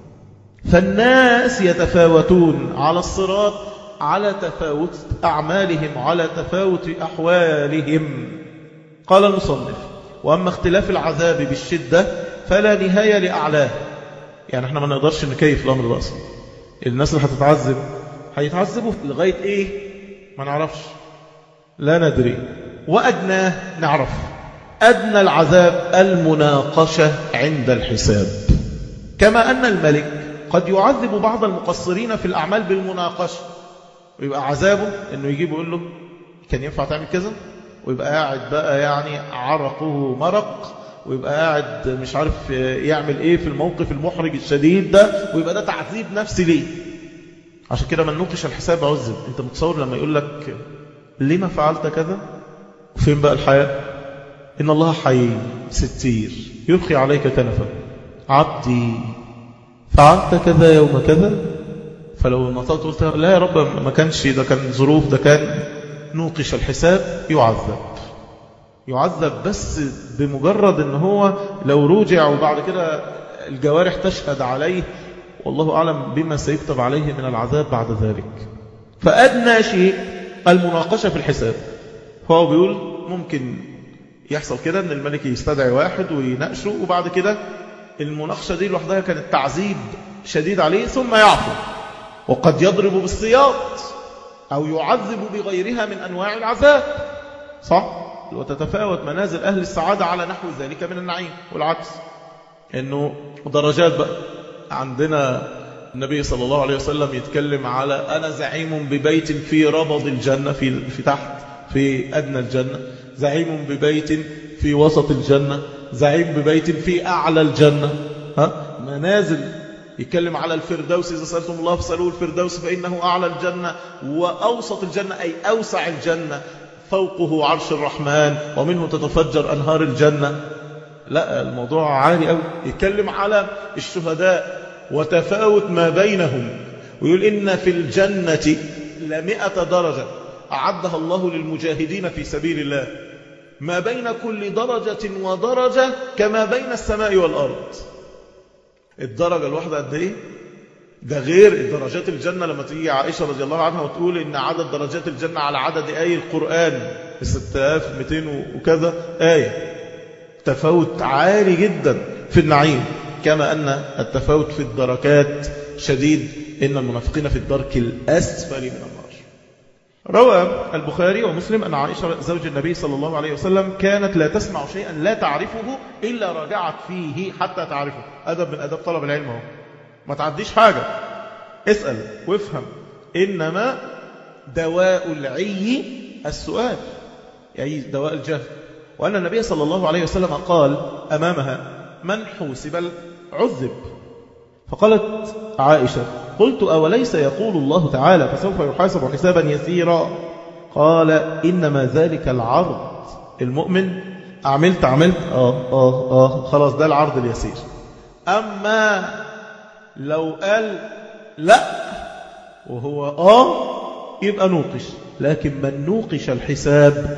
فالناس يتفاوتون على الصراط على تفاوت أعمالهم، على تفاوت أحوالهم. قال المصنف: وأما اختلاف العذاب بالشدة فلا نهاية لأعلاه. يعني احنا ما نقدرش نكيف الأمر ده أصلا. الناس اللي هتتعذب هيتعذبوا لغاية إيه ما نعرفش، لا ندري. وأدناه نعرف، أدنى العذاب المناقشة عند الحساب. كما أن الملك قد يعذب بعض المقصرين في الأعمال بالمناقشة، ويبقى عذابه أنه يجيب ويقول له كان ينفع تعمل كذا، ويبقى قاعد بقى يعني عرقه مرق، ويبقى قاعد مش عارف يعمل ايه في الموقف المحرج الشديد ده، ويبقى ده تعذيب نفسي ليه. عشان كده من نوقش الحساب عذب. انت متصور لما يقول لك لما فعلت كذا؟ فين بقى الحياة؟ إن الله حي ستير يرخي عليك كنفا، عبدي فعلت كذا يوم كذا. فلو نطقت قلت لا يا رب ما كانش، ده كان ظروف، ده كان نوقش الحساب، يعذب يعذب بس بمجرد ان هو لو رجع وبعد كده الجوارح تشهد عليه، والله أعلم بما سيكتب عليه من العذاب بعد ذلك. فأدنى شيء المناقشة في الحساب. فهو بيقول ممكن يحصل كده ان الملك يستدعي واحد ويناقشه، وبعد كده المناقشة دي لوحدها كانت تعذيب شديد عليه ثم يعفو. وقد يضرب بالسياط أو يعذب بغيرها من أنواع العذاب، صح؟ وتتفاوت منازل أهل السعادة على نحو ذلك من النعيم، والعكس إنه درجات بقى. عندنا النبي صلى الله عليه وسلم يتكلم على أنا زعيم ببيت في ربض الجنة، في, في تحت في أدنى الجنة، زعيم ببيت في وسط الجنة، زعيم ببيت في أعلى الجنة. ها؟ منازل. يتكلم على الفردوس، إذا سألتم الله فسألوه الفردوس فإنه أعلى الجنة، وأوسط الجنة أي أوسع الجنة، فوقه عرش الرحمن ومنه تتفجر أنهار الجنة. لا الموضوع عالي أوي. يتكلم على الشهداء وتفاوت ما بينهم، ويقول إن في الجنة لمئة درجة أعدها الله للمجاهدين في سبيل الله، ما بين كل درجة ودرجة كما بين السماء والأرض. الدرجة الواحدة قد إيه؟ ده غير درجات الجنة. لما تيجي عائشة رضي الله عنها وتقول إن عدد درجات الجنة على عدد آية القرآن ستة آلاف ومئتين وكذا آية، تفاوت عالي جدا في النعيم. كما أن التفاوت في الدركات شديد، إن المنافقين في الدرك الأسفل من النار. روى البخاري ومسلم أن عائشة زوج النبي صلى الله عليه وسلم كانت لا تسمع شيئا لا تعرفه إلا راجعت فيه حتى تعرفه. أدب من أدب طلب العلم هو، ما تعديش حاجة، اسأل وافهم، إنما دواء العي السؤال، يعني دواء الجهل. وأن النبي صلى الله عليه وسلم قال أمامها من حوسب عذب. فقالت عائشة قلت أوليس يقول الله تعالى فسوف يحاسب حسابا يسيرا؟ قال إنما ذلك العرض، المؤمن عملت عملت آه آه آه خلاص ده العرض اليسير. أما لو قال لا وهو آه يبقى نوقش، لكن من نوقش الحساب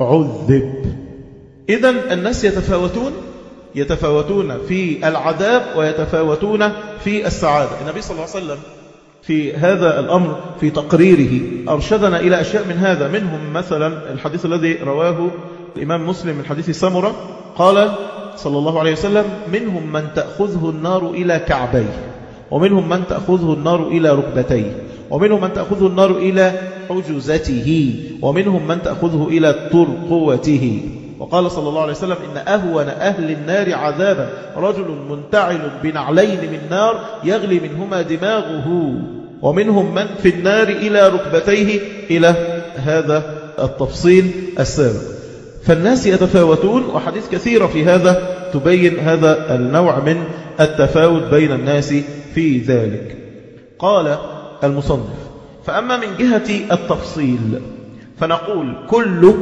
عذب. إذن الناس يتفاوتون يتفاوتون في العذاب ويتفاوتون في السعادة. النبي صلى الله عليه وسلم في هذا الأمر في تقريره أرشدنا إلى أشياء من هذا، منهم مثلا الحديث الذي رواه الإمام مسلم من حديث سمرة قال صلى الله عليه وسلم منهم من تأخذه النار إلى كعبيه، ومنهم من تأخذه النار إلى ركبتيه، ومنهم من تأخذه النار إلى حجزته، ومنهم من تأخذه إلى ترقوته. وقال صلى الله عليه وسلم إن أهون أهل النار عذابا رجل منتعل بنعلين من نار يغلي منهما دماغه، ومنهم من في النار إلى ركبتيه، إلى هذا التفصيل السابق. فالناس يتفاوتون، وحديث كثيرة في هذا تبين هذا النوع من التفاوت بين الناس في ذلك. قال المصنف فأما من جهة التفصيل فنقول كل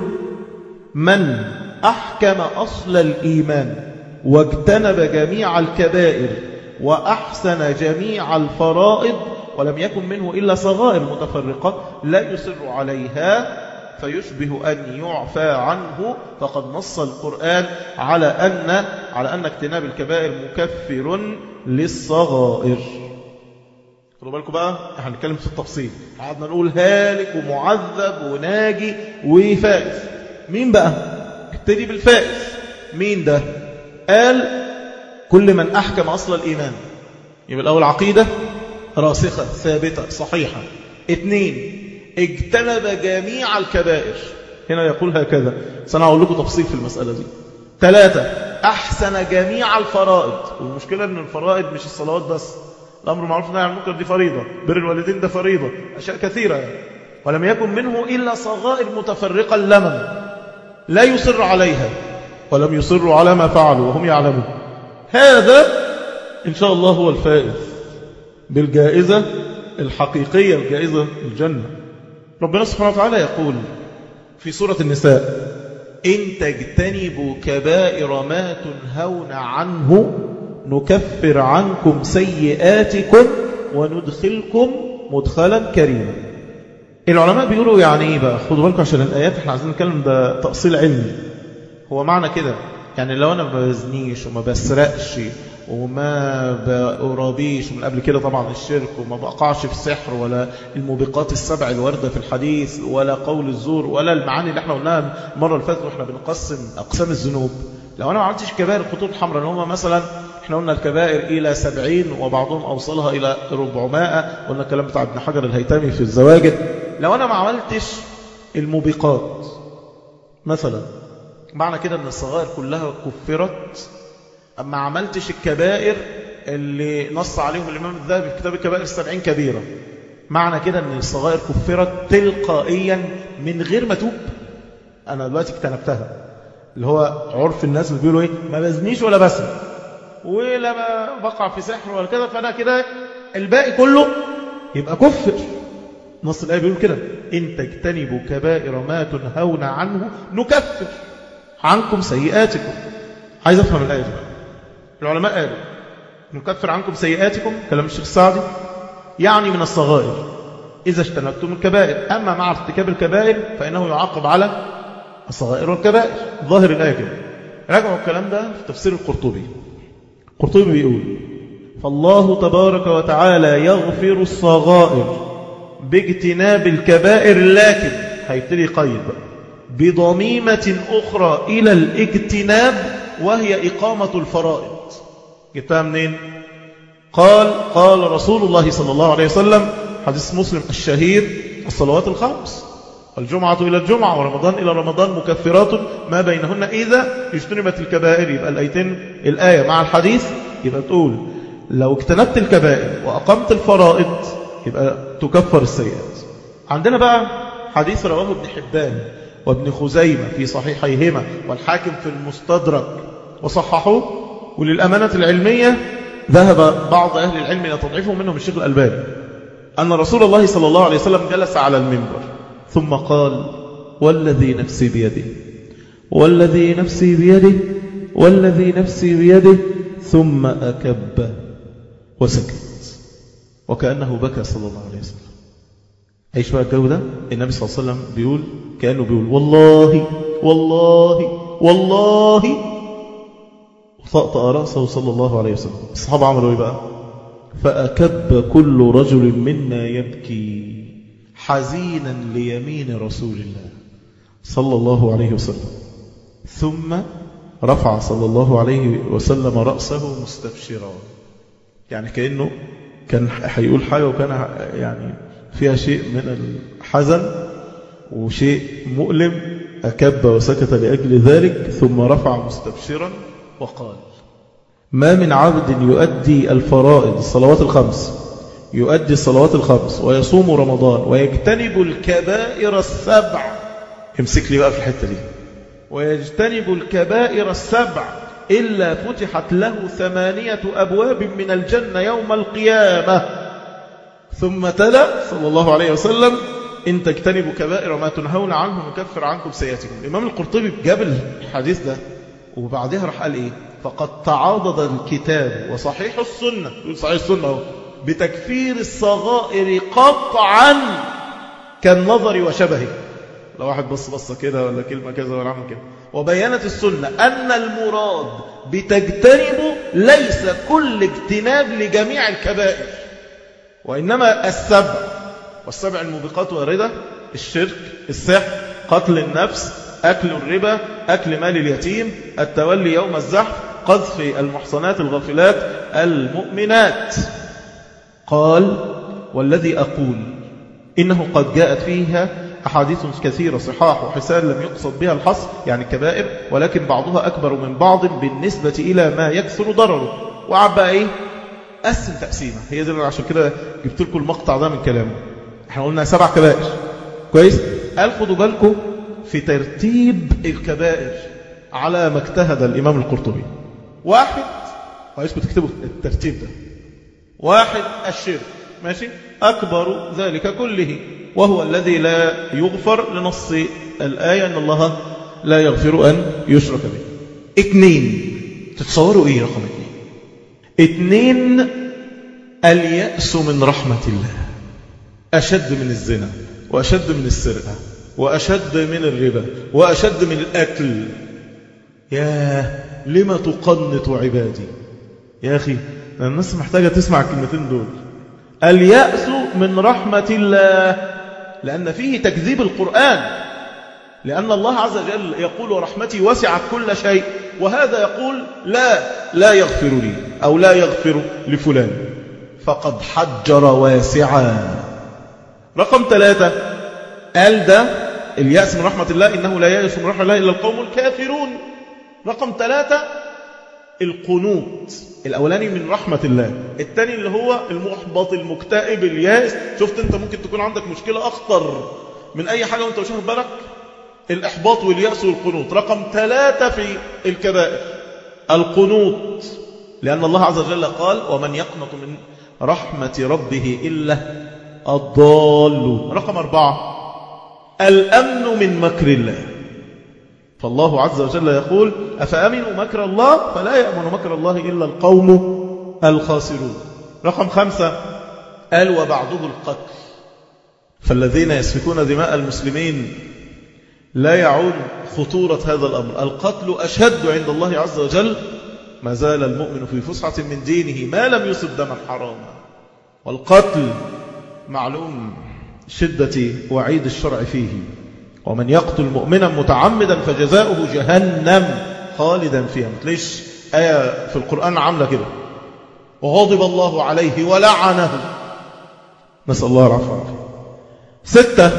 من أحكم أصل الإيمان واجتنب جميع الكبائر وأحسن جميع الفرائض ولم يكن منه إلا صغائر متفرقة لا يصر عليها فيشبه أن يعفى عنه، فقد نص القرآن على أن على أن اجتناب الكبائر مكفر للصغائر. خدوا بالكم بقى، احنا هنتكلم في التفصيل، قعدنا نقول هالك ومعذب وناجي وفائز. مين بقى؟ ابتدي بالفائز. مين ده؟ قال كل من أحكم أصل الإيمان. يبقى الأول عقيدة راسخة ثابتة صحيحة. اثنين اجتنب جميع الكبائر، هنا يقول هكذا، سنقول لكم تفصيل في المسألة دي. ثلاثة أحسن جميع الفرائض، والمشكلة أن الفرائض مش الصلوات بس، الأمر معروف نهي عن المنكر دي فريضة، بر الوالدين ده فريضة، أشياء كثيرة يعني. ولم يكن منه إلا صغائر متفرقة لمن لا يصر عليها ولم يصروا على ما فعلوا وهم يعلمون. هذا إن شاء الله هو الفائز بالجائزة الحقيقية، الجائزة الجنة. ربنا سبحانه وتعالى يقول في سورة النساء إن تجتنبوا كبائر ما تنهون عنه نكفر عنكم سيئاتكم وندخلكم مدخلا كريما. العلماء بيقولوا يعني ايه بقى؟ خدوا بالكم عشان الآيات احنا عايزين نتكلم ده تأصيل علمي. هو معنى كده يعني لو انا ما بزنيش وما بسرقش وما بقرابيش، ومن قبل كده طبعا الشرك، وما بقعش في السحر ولا الموبقات السبع الواردة في الحديث ولا قول الزور ولا المعاني اللي احنا قلناها المرة اللي فاتت واحنا بنقسم أقسام الذنوب، لو انا ما عملتش كبائر الخطوط الحمراء اللي هم مثلا احنا قلنا الكبائر إلى سبعين وبعضهم أوصلها إلى ربعمائة، قلنا الكلام بتاع ابن حجر الهيتمي في الزواجد، لو أنا ما عملتش الموبقات مثلا معنى كده أن الصغائر كلها كفرت. أما عملتش الكبائر اللي نص عليهم الإمام الذهبي في كتاب الكبائر السبعين كبيرة، معنى كده أن الصغائر كفرت تلقائيا من غير ما توب. أنا دلوقتي اجتنبتها، اللي هو عرف الناس اللي بيقولوا إيه ما بزنيش ولا بسرق ولا بقع في سحر ولا كده، فأنا كده الباقي كله يبقى كفر. نص الآية بيقول كده إن تجتنبوا كبائر ما تنهون عنه نكفر عنكم سيئاتكم. عايز أفهم الآية دي بقى. العلماء قالوا نكفر عنكم سيئاتكم، كلام الشيخ السعدي، يعني من الصغائر إذا اجتنبتم الكبائر، أما مع ارتكاب الكبائر فإنه يعاقب على الصغائر والكبائر. ظاهر الآية كده. راجعوا الكلام ده في تفسير القرطبي. القرطبي بيقول فالله تبارك وتعالى يغفر الصغائر باجتناب الكبائر، لكن هيبتدي قيد بقى بضميمة أخرى إلى الاجتناب وهي إقامة الفرائض. جبتها منين؟ قال قال رسول الله صلى الله عليه وسلم، حديث مسلم الشهير، الصلوات الخمس، الجمعة إلى الجمعة ورمضان إلى رمضان مكفرات ما بينهن إذا اجتنبت الكبائر. يبقى الآيتين، الآية مع الحديث، يبقى تقول لو اجتنبت الكبائر وأقمت الفرائض يبقى تكفر السيئات. عندنا بقى حديث رواه ابن حبان وابن خزيمة في صحيحيهما والحاكم في المستدرك وصححوه، وللأمانة العلمية ذهب بعض أهل العلم إلى تضعيفه منهم الشيخ الألباني، أن رسول الله صلى الله عليه وسلم جلس على المنبر ثم قال: والذي نفسي بيده والذي نفسي بيده والذي نفسي بيده، ثم أكب وسكت وكأنه بكى صلى الله عليه وسلم. ايش بقى الجو ده؟ النبي صلى الله عليه وسلم بيقول، كأنه بيقول والله والله والله، طأطأ رأسه صلى الله عليه وسلم. الصحابة عملوا ايه بقى؟ فأكب كل رجل منا يبكي حزينا ليمين رسول الله صلى الله عليه وسلم، ثم رفع صلى الله عليه وسلم رأسه مستبشرا، يعني كأنه كان هيقول حاجة وكان يعني فيها شيء من الحزن وشيء مؤلم، أكب وسكت لأجل ذلك، ثم رفع مستبشرا وقال: ما من عبد يؤدي الفرائض الصلوات الخمس، يؤدي الصلوات الخمس ويصوم رمضان ويجتنب الكبائر السبع، امسك لي بقى في الحتة دي، ويجتنب الكبائر السبع إلا فتحت له ثمانية أبواب من الجنة يوم القيامة. ثم تلا صلى الله عليه وسلم: إن تجتنبوا كبائر ما تنهون عنه نكفر عنكم سيئاتكم. الإمام القرطبي جاب الحديث ده وبعدها راح قال إيه؟ فقد تعاضد الكتاب وصحيح السنة، يقول صحيح السنة بتكفير الصغائر قطعا كالنظر وشبهه. لو واحد بص بصة كده ولا كلمة كذا ولا عمل كده. وبيانت السنة أن المراد بتجتنبه ليس كل اجتناب لجميع الكبائر، وإنما السبع، والسبع الموبقات واردة: الشرك، السحر، قتل النفس، أكل الربا، أكل مال اليتيم، التولي يوم الزحف، قذف المحصنات الغافلات المؤمنات. قال: والذي أقول إنه قد جاءت فيها أحاديث كثيرة صحاح وحسان لم يقصد بها الحصر، يعني الكبائر، ولكن بعضها أكبر من بعض بالنسبة إلى ما يكثر ضرره. وعبا إيه؟ قسم تقسيمة. هي دي عشان كده جبت لكم المقطع ده من كلامه. احنا قلنا سبع كبائر، كويس؟ قال خدوا بالكم في ترتيب الكبائر على ما اجتهد الإمام القرطبي. واحد، وعايزكم تكتبوا الترتيب ده. واحد: الشرك، ماشي، أكبر ذلك كله، وهو الذي لا يغفر لنص الآية أن الله لا يغفر أن يشرك به. اثنين، تتصوروا إيه رقم اثنين؟ اثنين: اليأس من رحمة الله، أشد من الزنا، وأشد من السرقة، وأشد من الربا، وأشد من الأكل. يا لما تقنط عبادي؟ يا أخي الناس محتاجة تسمع الكلمتين دول. اليأس من رحمة الله، لأن فيه تكذيب القرآن، لأن الله عز وجل يقول: ورحمتي وسعت كل شيء، وهذا يقول: لا لا يغفر لي أو لا يغفر لفلان، فقد حجر واسعا. رقم ثلاثة، قال ده اليأس من رحمة الله، إنه لا يأس من رحمة الله إلا القوم الكافرون. رقم ثلاثة، القنوط، الأولاني من رحمة الله، الثاني اللي هو المحبط المكتئب الياس. شفت انت ممكن تكون عندك مشكلة أخطر من أي حاجة وانت مش واخد بالك، الإحباط واليأس والقنوط. رقم ثلاثة في الكبائر القنوط، لأن الله عز وجل قال: ومن يقنط من رحمة ربه إلا الضالون. رقم أربعة، الأمن من مكر الله، فالله عز وجل يقول: أفأمنوا مكر الله فلا يأمن مكر الله إلا القوم الخاسرون. رقم خمسة، قال: وبعده القتل، فالذين يسفكون دماء المسلمين لا يعون خطورة هذا الأمر. القتل أشد عند الله عز وجل. ما زال المؤمن في فسحة من دينه ما لم يصب دما حراما. والقتل معلوم شدة وعيد الشرع فيه: ومن يقتل مؤمنا متعمدا فجزاؤه جهنم خالدا فيها. ما تلاقيش آية في القرآن عاملة كده، وغضب الله عليه ولعنه، نسأل الله العفو والعافية. ستة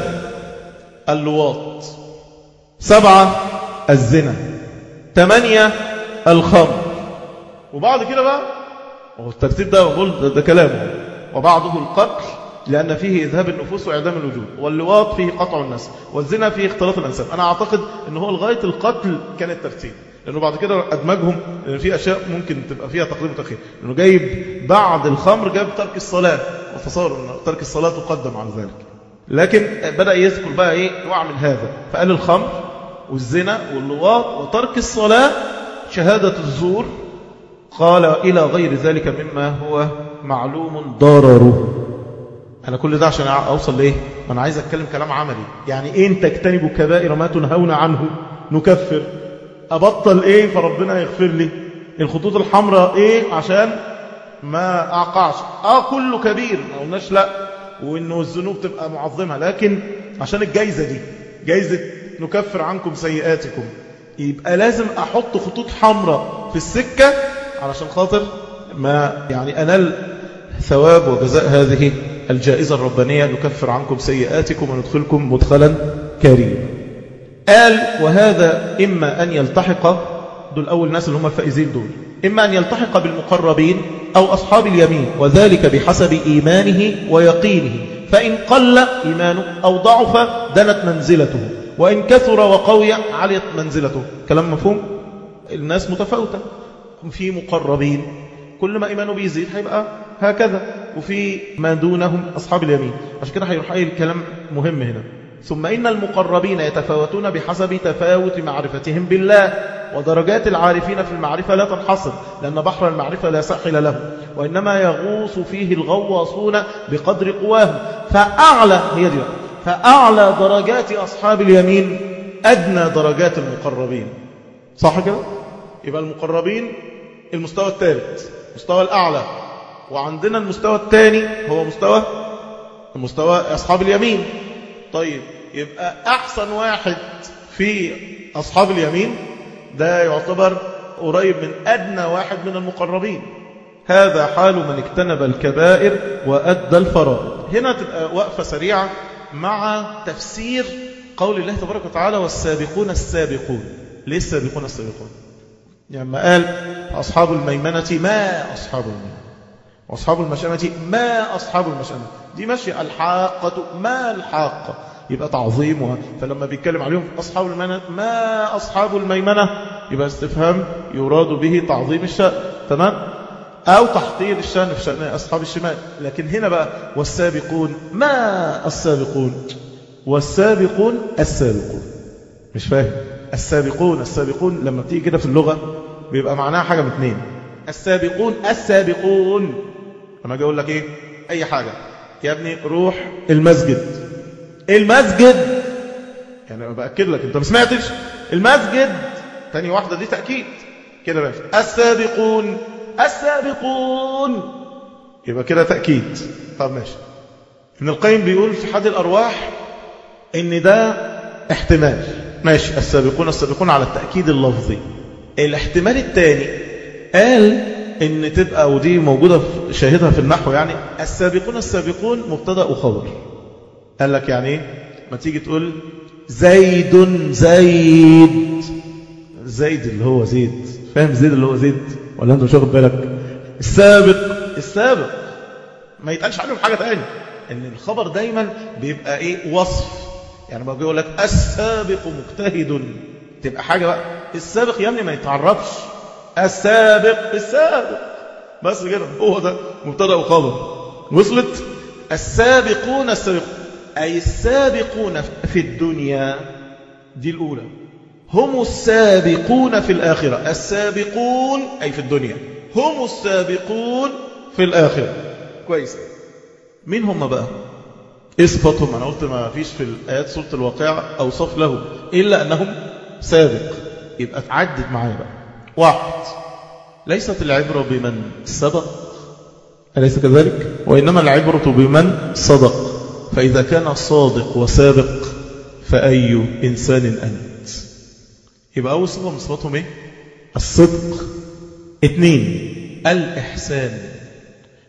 اللواط. سبعة الزنا. ثمانية الخمر. وبعد كده بقى والترتيب ده بقول ده, ده كلامه. وبعده القتل لأن فيه إذهاب النفوس وإعدام الوجود، واللواط فيه قطع النسل، والزنا فيه اختلاط الأنساب. أنا أعتقد أنه هو لغاية القتل كان الترتيب، لأنه بعد كده أدمجهم، لأن في أشياء ممكن تبقى فيها تقديم وتأخير، لأنه جايب بعد الخمر جايب ترك الصلاة، وتصور أن ترك الصلاة تقدم على ذلك، لكن بدأ يذكر بقى إيه واعمل هذا، فقال الخمر والزنا واللواط وترك الصلاة، شهادة الزور، قال إلى غير ذلك مما هو معلوم ضرره. أنا كل ده عشان أوصل ليه؟ أنا عايز أتكلم كلام عملي. يعني إيه أنت تجتنبوا كبائر ما تنهون عنه نكفر؟ أبطل إيه فربنا يغفر لي؟ الخطوط الحمراء إيه عشان ما أعقعش؟ آه كله كبير، ما قلناش لا، وإنه الذنوب تبقى معظمها، لكن عشان الجايزة دي جايزة نكفر عنكم سيئاتكم، يبقى لازم أحط خطوط حمراء في السكة علشان خاطر ما يعني أنال ثواب وجزاء هذه الجائزة الربانية، نكفر عنكم سيئاتكم وندخلكم مدخلا كريما. قال وهذا إما أن يلتحق، دول أول ناس اللي هم الفائزين دول، إما أن يلتحق بالمقربين أو أصحاب اليمين، وذلك بحسب إيمانه ويقينه، فإن قل إيمانه أو ضعف دنت منزلته، وإن كثر وقوي عليت منزلته. كلام مفهوم؟ الناس متفاوتة، في مقربين كل ما إيمانه بيزيد هيبقى هكذا، وفي ما دونهم أصحاب اليمين. عشان كده هيروح قايل الكلام مهم هنا. ثم إن المقربين يتفاوتون بحسب تفاوت معرفتهم بالله، ودرجات العارفين في المعرفة لا تنحصر، لأن بحر المعرفة لا ساحل له، وإنما يغوص فيه الغواصون بقدر قواهم. فأعلى هي دي فأعلى درجات أصحاب اليمين أدنى درجات المقربين. صح كده؟ يبقى المقربين المستوى الثالث، المستوى الأعلى، وعندنا المستوى الثاني هو مستوى المستوى أصحاب اليمين. طيب يبقى أحسن واحد في أصحاب اليمين ده يعتبر قريب من أدنى واحد من المقربين. هذا حال من اجتنب الكبائر وأدى الفرائض. هنا تبقى وقفة سريعة مع تفسير قول الله تبارك وتعالى والسابقون السابقون. ليه السابقون السابقون؟ يعني ما قال أصحاب الميمنة ما أصحاب الميمنة، وأصحاب المشأمة ما أصحاب المشأمة، دي ماشية. الحاقة ما الحاقة، يبقى تعظيمها. فلما بيتكلم عليهم أصحاب الميمنة ما أصحاب الميمنة، يبقى استفهام يراد به تعظيم الشأن، تمام؟ أو تحقير الشأن في شأن أصحاب الشمال. لكن هنا بقى والسابقون ما السابقون، والسابقون السابقون. مش فاهم؟ السابقون السابقون لما بتيجي كده في اللغة بيبقى معناها حاجة من اثنين. السابقون السابقون لما اجي اقول لك ايه اي حاجة، يا ابني روح المسجد، المسجد يعني بأكد لك انت ما سمعتش المسجد، تاني واحدة دي تأكيد كده ماشي. السابقون السابقون يبقى كده تأكيد. طب ماشي. ابن القيم بيقول في حد الأرواح ان ده احتمال، ماشي. السابقون السابقون على التأكيد اللفظي. الاحتمال الثاني قال ان تبقى، ودي موجودة في شاهدها في النحو، يعني السابقون السابقون مبتدأ وخبر. قال لك يعني ايه؟ ما تيجي تقول زيد زيد زيد اللي هو زيد، فاهم زيد اللي هو زيد ولا انت مش واخد بالك؟ السابق السابق ما يتقالش عليهم حاجة تانية، ان الخبر دايما بيبقى ايه وصف. يعني ما بيقول لك السابق مجتهد، تبقى حاجة بقى. السابق يا ابني ما يتعرفش، السابق السابق بس كده، هو ده مبتدأ وخبر. وصلت؟ السابقون السابقون أي السابقون في الدنيا، دي الأولى. هم السابقون في الآخرة. السابقون أي في الدنيا، هم السابقون في الآخرة. كويس. مين هم بقى؟ اثبتهم. أنا قلت ما فيش في الآيات سورة الواقعة أوصف له إلا أنهم سابق. يبقى تعدد معايا بقى. واحد، ليست العبرة بمن سبق، أليس كذلك؟ وإنما العبرة بمن صدق. فإذا كان صادق وسابق فأي إنسان أنت؟ يبقى أول صفة من صفاتهم إيه؟ الصدق. اثنين، الإحسان.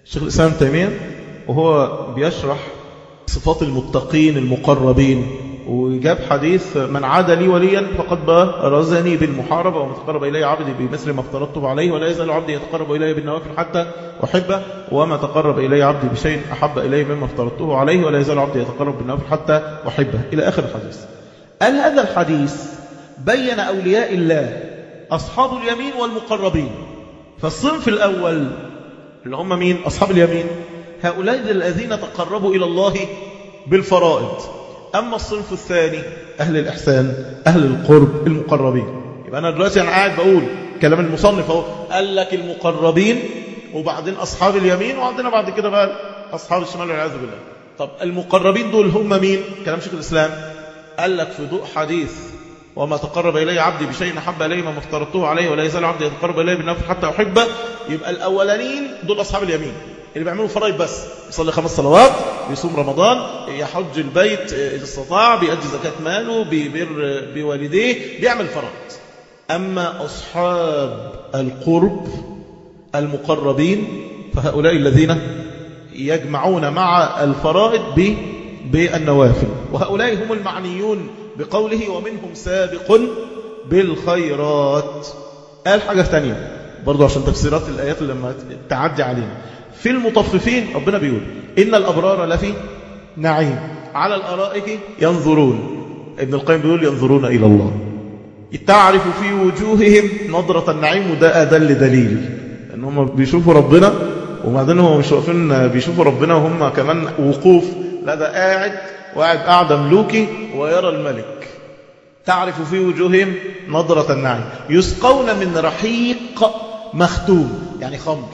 الشيخ الإسلام ابن تيمية وهو بيشرح صفات المتقين المقربين، وجاب حديث من عاد لي وليا فقد بارزني بالمحاربة، وما تقرب إلي عبدي بمثل ما افترضته عليه، ولا يزال عبدي يتقرب إلي بالنوافل حتى أحبه، وما تقرب إلي عبدي بشيء أحب إلي مما افترضته عليه، ولا يزال عبدي يتقرب بالنوافل حتى أحبه، إلى آخر الحديث. قال هذا الحديث بين أولياء الله أصحاب اليمين والمقربين. فالصنف الأول اللي هم مين؟ أصحاب اليمين، هؤلاء الذين تقربوا إلى الله بالفرائض. أما الصنف الثاني أهل الإحسان، أهل القرب، المقربين. يبقى أنا دلوقتي أنا قاعد بقول كلام المصنف أهو، قال لك المقربين وبعدين أصحاب اليمين، وعندنا بعد كده بقى أصحاب الشمال والعياذ بالله. طب المقربين دول هم مين؟ كلام شيخ الإسلام قال لك في ضوء حديث وما تقرب إلي عبدي بشيء أحب إلي ما افترضته عليه، ولا يزال عبدي يتقرب إلي بالنوافل حتى أحبه. يبقى الأولانيين دول أصحاب اليمين اللي بيعملوا فرائض بس، يصلي خمس صلوات، بيصوم رمضان، يحج البيت إذا استطاع، بيأدي زكاة ماله، بيبر بوالديه، بيعمل فرائض. أما أصحاب القرب المقربين فهؤلاء الذين يجمعون مع الفرائض بالنوافل، وهؤلاء هم المعنيون بقوله ومنهم سابق بالخيرات. قال حاجة ثانية برضو عشان تفسيرات الآيات اللي لما تعدي علينا. في المطففين ربنا بيقول إن الأبرار لفي نعيم على الأرائك ينظرون. ابن القيم بيقول ينظرون إلى الله، تعرف في وجوههم نظرة النعيم، وده أدل دليل إن هم بيشوفوا ربنا، وبعدين هم مش واقفين بيشوفوا ربنا وهم كمان وقوف، لا ده قاعد وقاعد قاعدة ملوكي ويرى الملك. تعرف في وجوههم نظرة النعيم يسقون من رحيق مختوم، يعني خمر،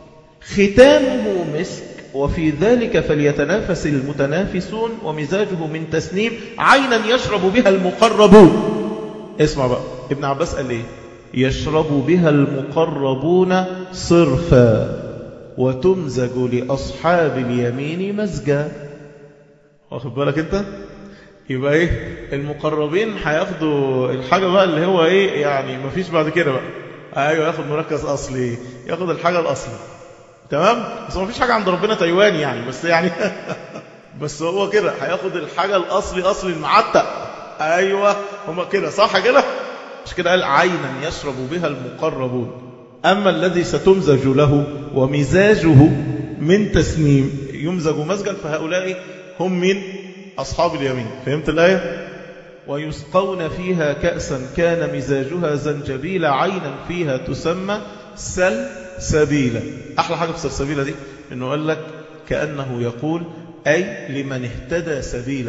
ختامه مسك، وفي ذلك فليتنافس المتنافسون، ومزاجه من تسنيم، عينا يشرب بها المقربون. اسمع بقى ابن عباس قال ايه؟ يشرب بها المقربون صرفا، وتمزج لأصحاب اليمين مزجا. واخد بالك انت؟ يبقى ايه؟ المقربين هياخدوا الحاجة بقى اللي هو ايه يعني مفيش بعد كده بقى. ايوه ياخد مركز اصلي، ياخد الحاجة الاصلي، تمام؟ بس مفيش حاجة عند ربنا تايواني يعني، بس يعني بس هو كده هياخد الحاجة الاصلي، اصلي المعتق. ايوه هما كده صح كده. مش كده قال عينا يشرب بها المقربون. اما الذي ستمزج له ومزاجه من تسنيم، يمزج مزجا، فهؤلاء هم من أصحاب اليمين. فهمت الآية؟ ويسقون فيها كأسا كان مزاجها زنجبيل، عينا فيها تسمى سلسبيلا. أحلى حاجة في سلسبيلا دي إنه قال لك كأنه يقول أي لمن اهتدى سبيلا،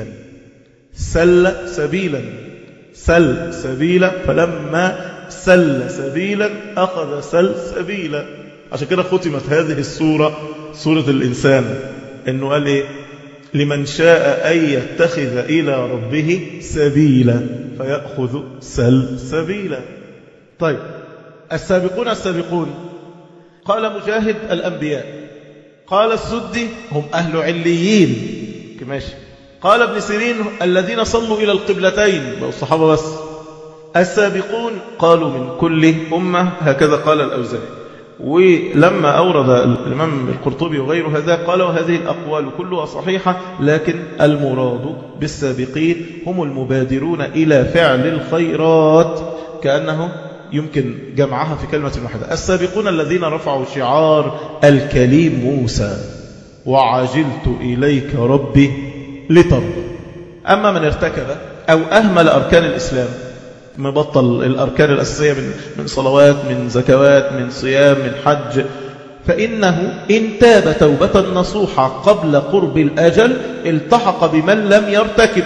سل سبيلا، سل سبيلا، فلما سل سبيلا أخذ سل سبيلا. عشان كده ختمت هذه السورة سورة الإنسان إنه قال إيه؟ لمن شاء أن يتخذ إلى ربه سبيلا فيأخذ سل سبيلا. طيب السابقون السابقون قال مجاهد الأنبياء، قال السدي هم أهل عليين، ماشي. قال ابن سيرين الذين صلوا إلى القبلتين، بقوا الصحابة بس. السابقون قالوا من كل أمة، هكذا قال الأوزاعي. ولما أورد الإمام القرطبي وغيره هذا قال وهذه الأقوال كلها صحيحة، لكن المراد بالسابقين هم المبادرون إلى فعل الخيرات، كأنه يمكن جمعها في كلمة واحدة. السابقون الذين رفعوا شعار الكليم موسى وعجلت إليك ربي لترضى. أما من ارتكب أو أهمل أركان الإسلام، مبطل الأركان الأساسية من صلوات، من زكوات، من صيام، من حج، فإنه إن تاب توبة نصوحة قبل قرب الأجل التحق بمن لم يرتكب.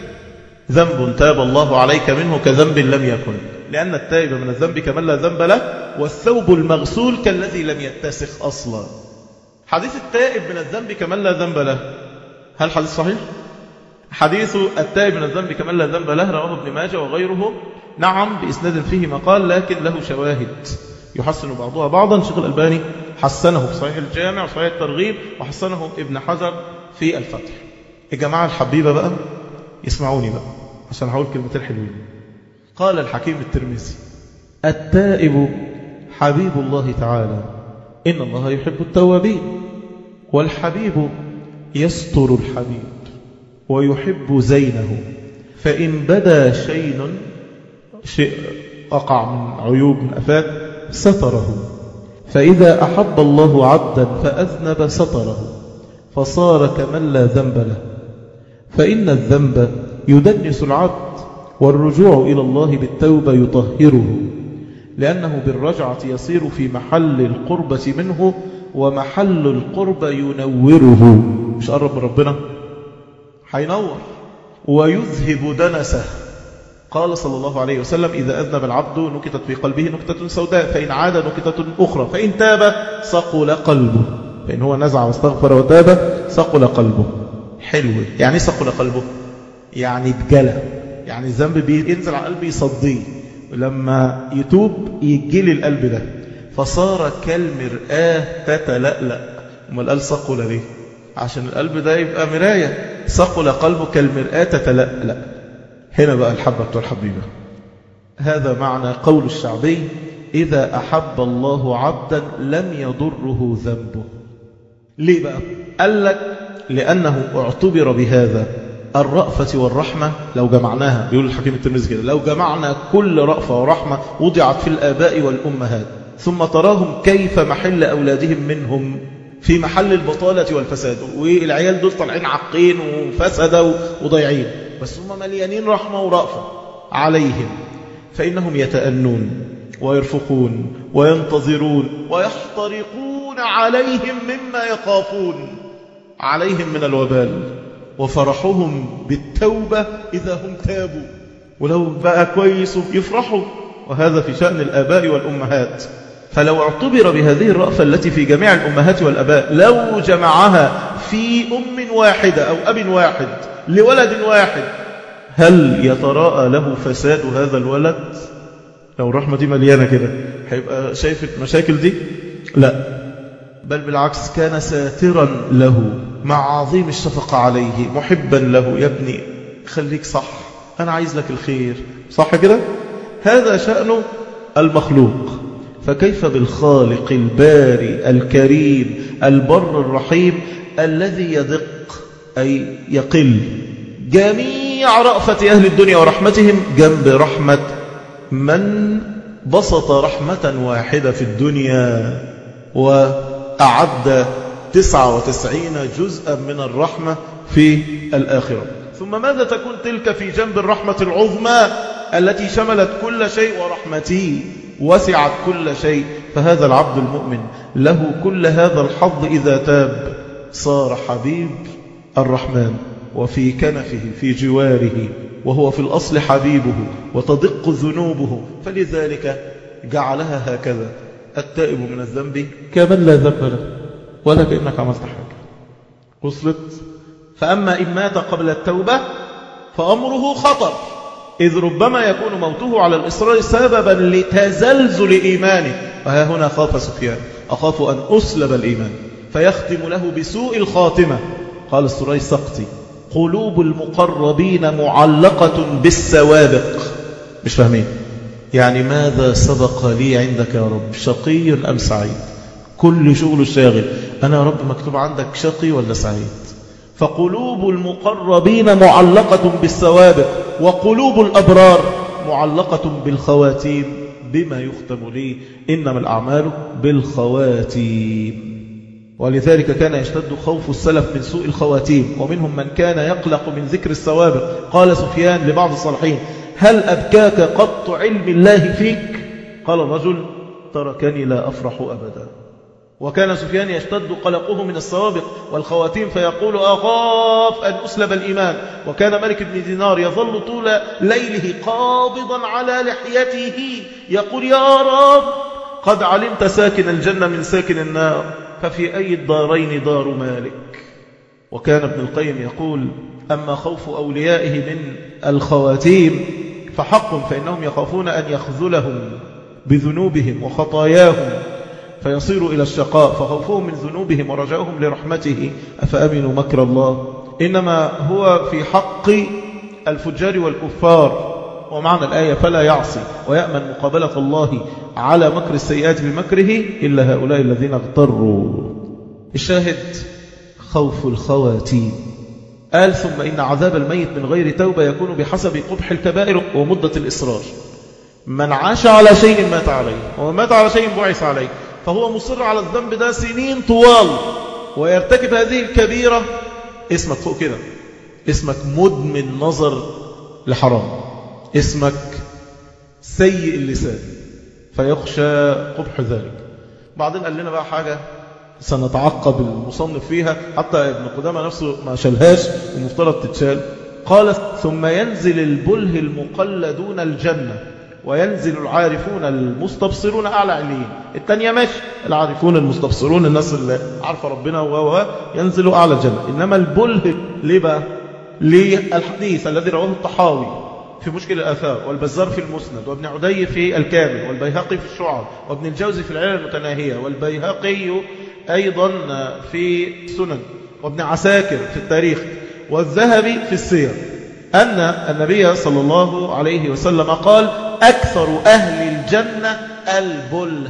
ذنب تاب الله عليك منه كذنب لم يكن، لأن التائب من الذنب كمن لا ذنب له، والثوب المغسول كالذي لم يتسخ أصلا. حديث التائب من الذنب كمن لا ذنب له، هل حديث صحيح؟ حديث التائب من الذنب كمن لا ذنب له رواه ابن ماجه وغيره، نعم بإسناد فيه مقال، لكن له شواهد يحسن بعضها بعضا. شيخ الألباني حسنه في صحيح الجامع وصحيح الترغيب، وحسنه ابن حجر في الفتح. الجماعة الحبيبة بقى يسمعوني بقى عشان هقول كلمتين حلوين. قال الحكيم الترمذي التائب حبيب الله تعالى، إن الله يحب التوابين والحبيب يستر الحبيب ويحب زينه، فإن بدا شيء شيء أقع من عيوب من أفات ستره، فإذا أحب الله عبدا فأذنب ستره، فصار كمن لا ذنب له. فإن الذنب يدنس العبد، والرجوع إلى الله بالتوبة يطهره، لأنه بالرجعة يصير في محل القربة منه، ومحل القربة ينوره. مش قرب من ربنا حينور ويذهب دنسه. قال صلى الله عليه وسلم: إذا أذنب العبد نكتت في قلبه نكتة سوداء، فإن عاد نكتة أخرى، فإن تاب صقل قلبه. فإن هو نزع واستغفر وتاب صقل قلبه. حلو. يعني صقل قلبه يعني اتجلى، يعني الذنب بينزل على قلبي يصديه، ولما يتوب يجلي القلب ده، فصار كالمرآة تتلألأ. وما قال صقل ليه؟ عشان القلب ده يبقى مراية. صقل قلبه كالمرآة تتلألأ. هنا بقى الحبة بتوع الحبيبة. هذا معنى قول الشعبي: إذا أحب الله عبدا لم يضره ذنبه. ليه بقى؟ قال لك لأنه اعتبر بهذا الرأفة والرحمة. لو جمعناها، بيقول الحكيم الترمذي كده، لو جمعنا كل رأفة ورحمة وضعت في الآباء والأمهات، ثم تراهم كيف محل أولادهم منهم في محل البطالة والفساد، والعيال دول طالعين عقين وفسدوا وضيعين، بس هم مليانين رحمة ورأفة عليهم، فإنهم يتأنون ويرفقون وينتظرون ويحترقون عليهم مما يخافون عليهم من الوبال، وفرحهم بالتوبة إذا هم تابوا، ولو بقى كويس يفرحوا. وهذا في شأن الآباء والأمهات. فلو اعتبر بهذه الرأفة التي في جميع الأمهات والأباء، لو جمعها في أم واحدة أو أب واحد لولد واحد، هل يتراءى له فساد هذا الولد؟ لو الرحمة دي مليانة كده هيبقى شايف المشاكل دي؟ لا، بل بالعكس، كان ساترا له مع عظيم الشفقة عليه، محبا له. يا ابني خليك صح، أنا عايز لك الخير، صح كده؟ هذا شأن المخلوق، فكيف بالخالق الباري الكريم البر الرحيم الذي يدق أي يقل جميع رأفة أهل الدنيا ورحمتهم جنب رحمة من بسط رحمة واحدة في الدنيا وأعد تسعة وتسعين جزءا من الرحمة في الآخرة. ثم ماذا تكون تلك في جنب الرحمة العظمى التي شملت كل شيء، ورحمتي وسعت كل شيء؟ فهذا العبد المؤمن له كل هذا الحظ إذا تاب، صار حبيب الرحمن وفي كنفه في جواره، وهو في الأصل حبيبه، وتدق ذنوبه. فلذلك جعلها هكذا: التائب من الذنب كمن لا ذنب له، ولا كأنك عملت حاجة. وصلت؟ فأما إن مات قبل التوبة فأمره خطر، إذ ربما يكون موته على الإصرار سببا لتزلزل إيمانه. وها هنا خاف سفيان: أخاف أن أسلب الإيمان فيختم له بسوء الخاتمة. قال السوري السقطي: قلوب المقربين معلقة بالسوابق. مش فاهمين يعني ماذا سبق لي عندك يا رب، شقي أم سعيد؟ كل شغل الشاغل، أنا يا رب مكتوب عندك شقي ولا سعيد؟ فقلوب المقربين معلقة بالسوابق، وقلوب الأبرار معلقة بالخواتيم. بما يختم لي؟ إنما الأعمال بالخواتيم. ولذلك كان يشتد خوف السلف من سوء الخواتيم، ومنهم من كان يقلق من ذكر السوابق. قال سفيان لبعض الصالحين: هل أبكاك قط علم الله فيك؟ قال الرجل: تركني لا أفرح أبدا. وكان سفيان يشتد قلقه من السوابق والخواتيم، فيقول: أخاف أن أسلب الإيمان. وكان مالك بن دينار يظل طول ليله قابضا على لحيته يقول: يا رب قد علمت ساكن الجنة من ساكن النار، ففي أي الدارين دار مالك. وكان ابن القيم يقول: أما خوف أوليائه من الخواتيم فحق، فإنهم يخافون أن يخذلهم بذنوبهم وخطاياهم فيصيروا إلى الشقاء، فخوفهم من ذنوبهم ورجاؤهم لرحمته. أفأمنوا مكر الله؟ إنما هو في حق الفجار والكفار. ومعنى الآية: فلا يعصي ويأمن مقابلة الله على مكر السيئات بمكره إلا هؤلاء الذين اغتروا. الشاهد خوف الخواتيم. قال ثم إن عذاب الميت من غير توبة يكون بحسب قبح الكبائر ومدة الإصرار. من عاش على شيء مات عليه، ومن مات على شيء بعث عليه، فهو مصر على الذنب ده سنين طوال ويرتكب هذه الكبيرة، اسمك فوق كده، اسمك مدمن نظر لحرام، اسمك سيء اللسان، فيخشى قبح ذلك. بعدين قال لنا بقى حاجة سنتعقب المصنف فيها، حتى ابن قدامة نفسه ما شالهاش ومفترض تتشال. قال ثم ينزل البله المقلدون الجنة وينزل العارفون المستبصرون أعلى عليين. التانية ماشي، العارفون المستبصرون الناس اللي عارفة ربنا و ينزلوا أعلى الجنة. إنما البله ليه بقى؟ للحديث الذي رواه الطحاوي في مشكل الآثار، والبزار في المسند، وابن عدي في الكامل، والبيهقي في الشعب، وابن الجوزي في العلل المتناهية، والبيهقي أيضا في سنن، وابن عساكر في التاريخ، والذهبي في السير، أن النبي صلى الله عليه وسلم قال أكثر أهل الجنة البل.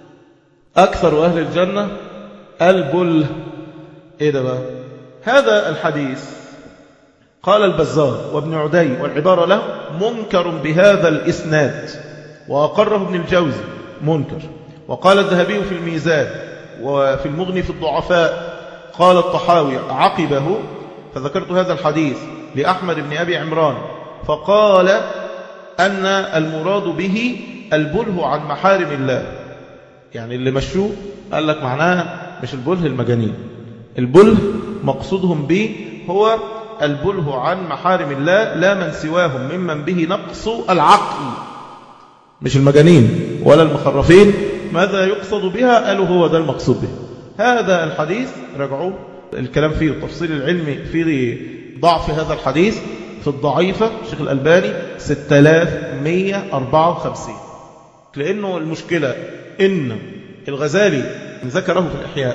أكثر أهل الجنة البل. إيه ده بقى؟ هذا الحديث قال البزار وابن عدي والعبارة له منكر بهذا الإسناد، وأقره ابن الجوزي منكر. وقال الذهبي في الميزان وفي المغني في الضعفاء، قال الطحاوي عقبه فذكرت هذا الحديث لأحمد بن أبي عمران فقال أن المراد به البله عن محارم الله. يعني اللي مشوه قال لك معناها مش البله المجانين، البله مقصودهم به هو البله عن محارم الله لا من سواهم ممن به نقص العقل، مش المجانين ولا المخرفين. ماذا يقصد بها؟ قالوا هو ده المقصود به. هذا الحديث رجعوه الكلام فيه التفصيل العلمي في ضعف هذا الحديث في الضعيفة الشيخ الألباني ستة آلاف ومئة وأربعة وخمسين. لأنه المشكلة إن الغزالي ذكره في الإحياء،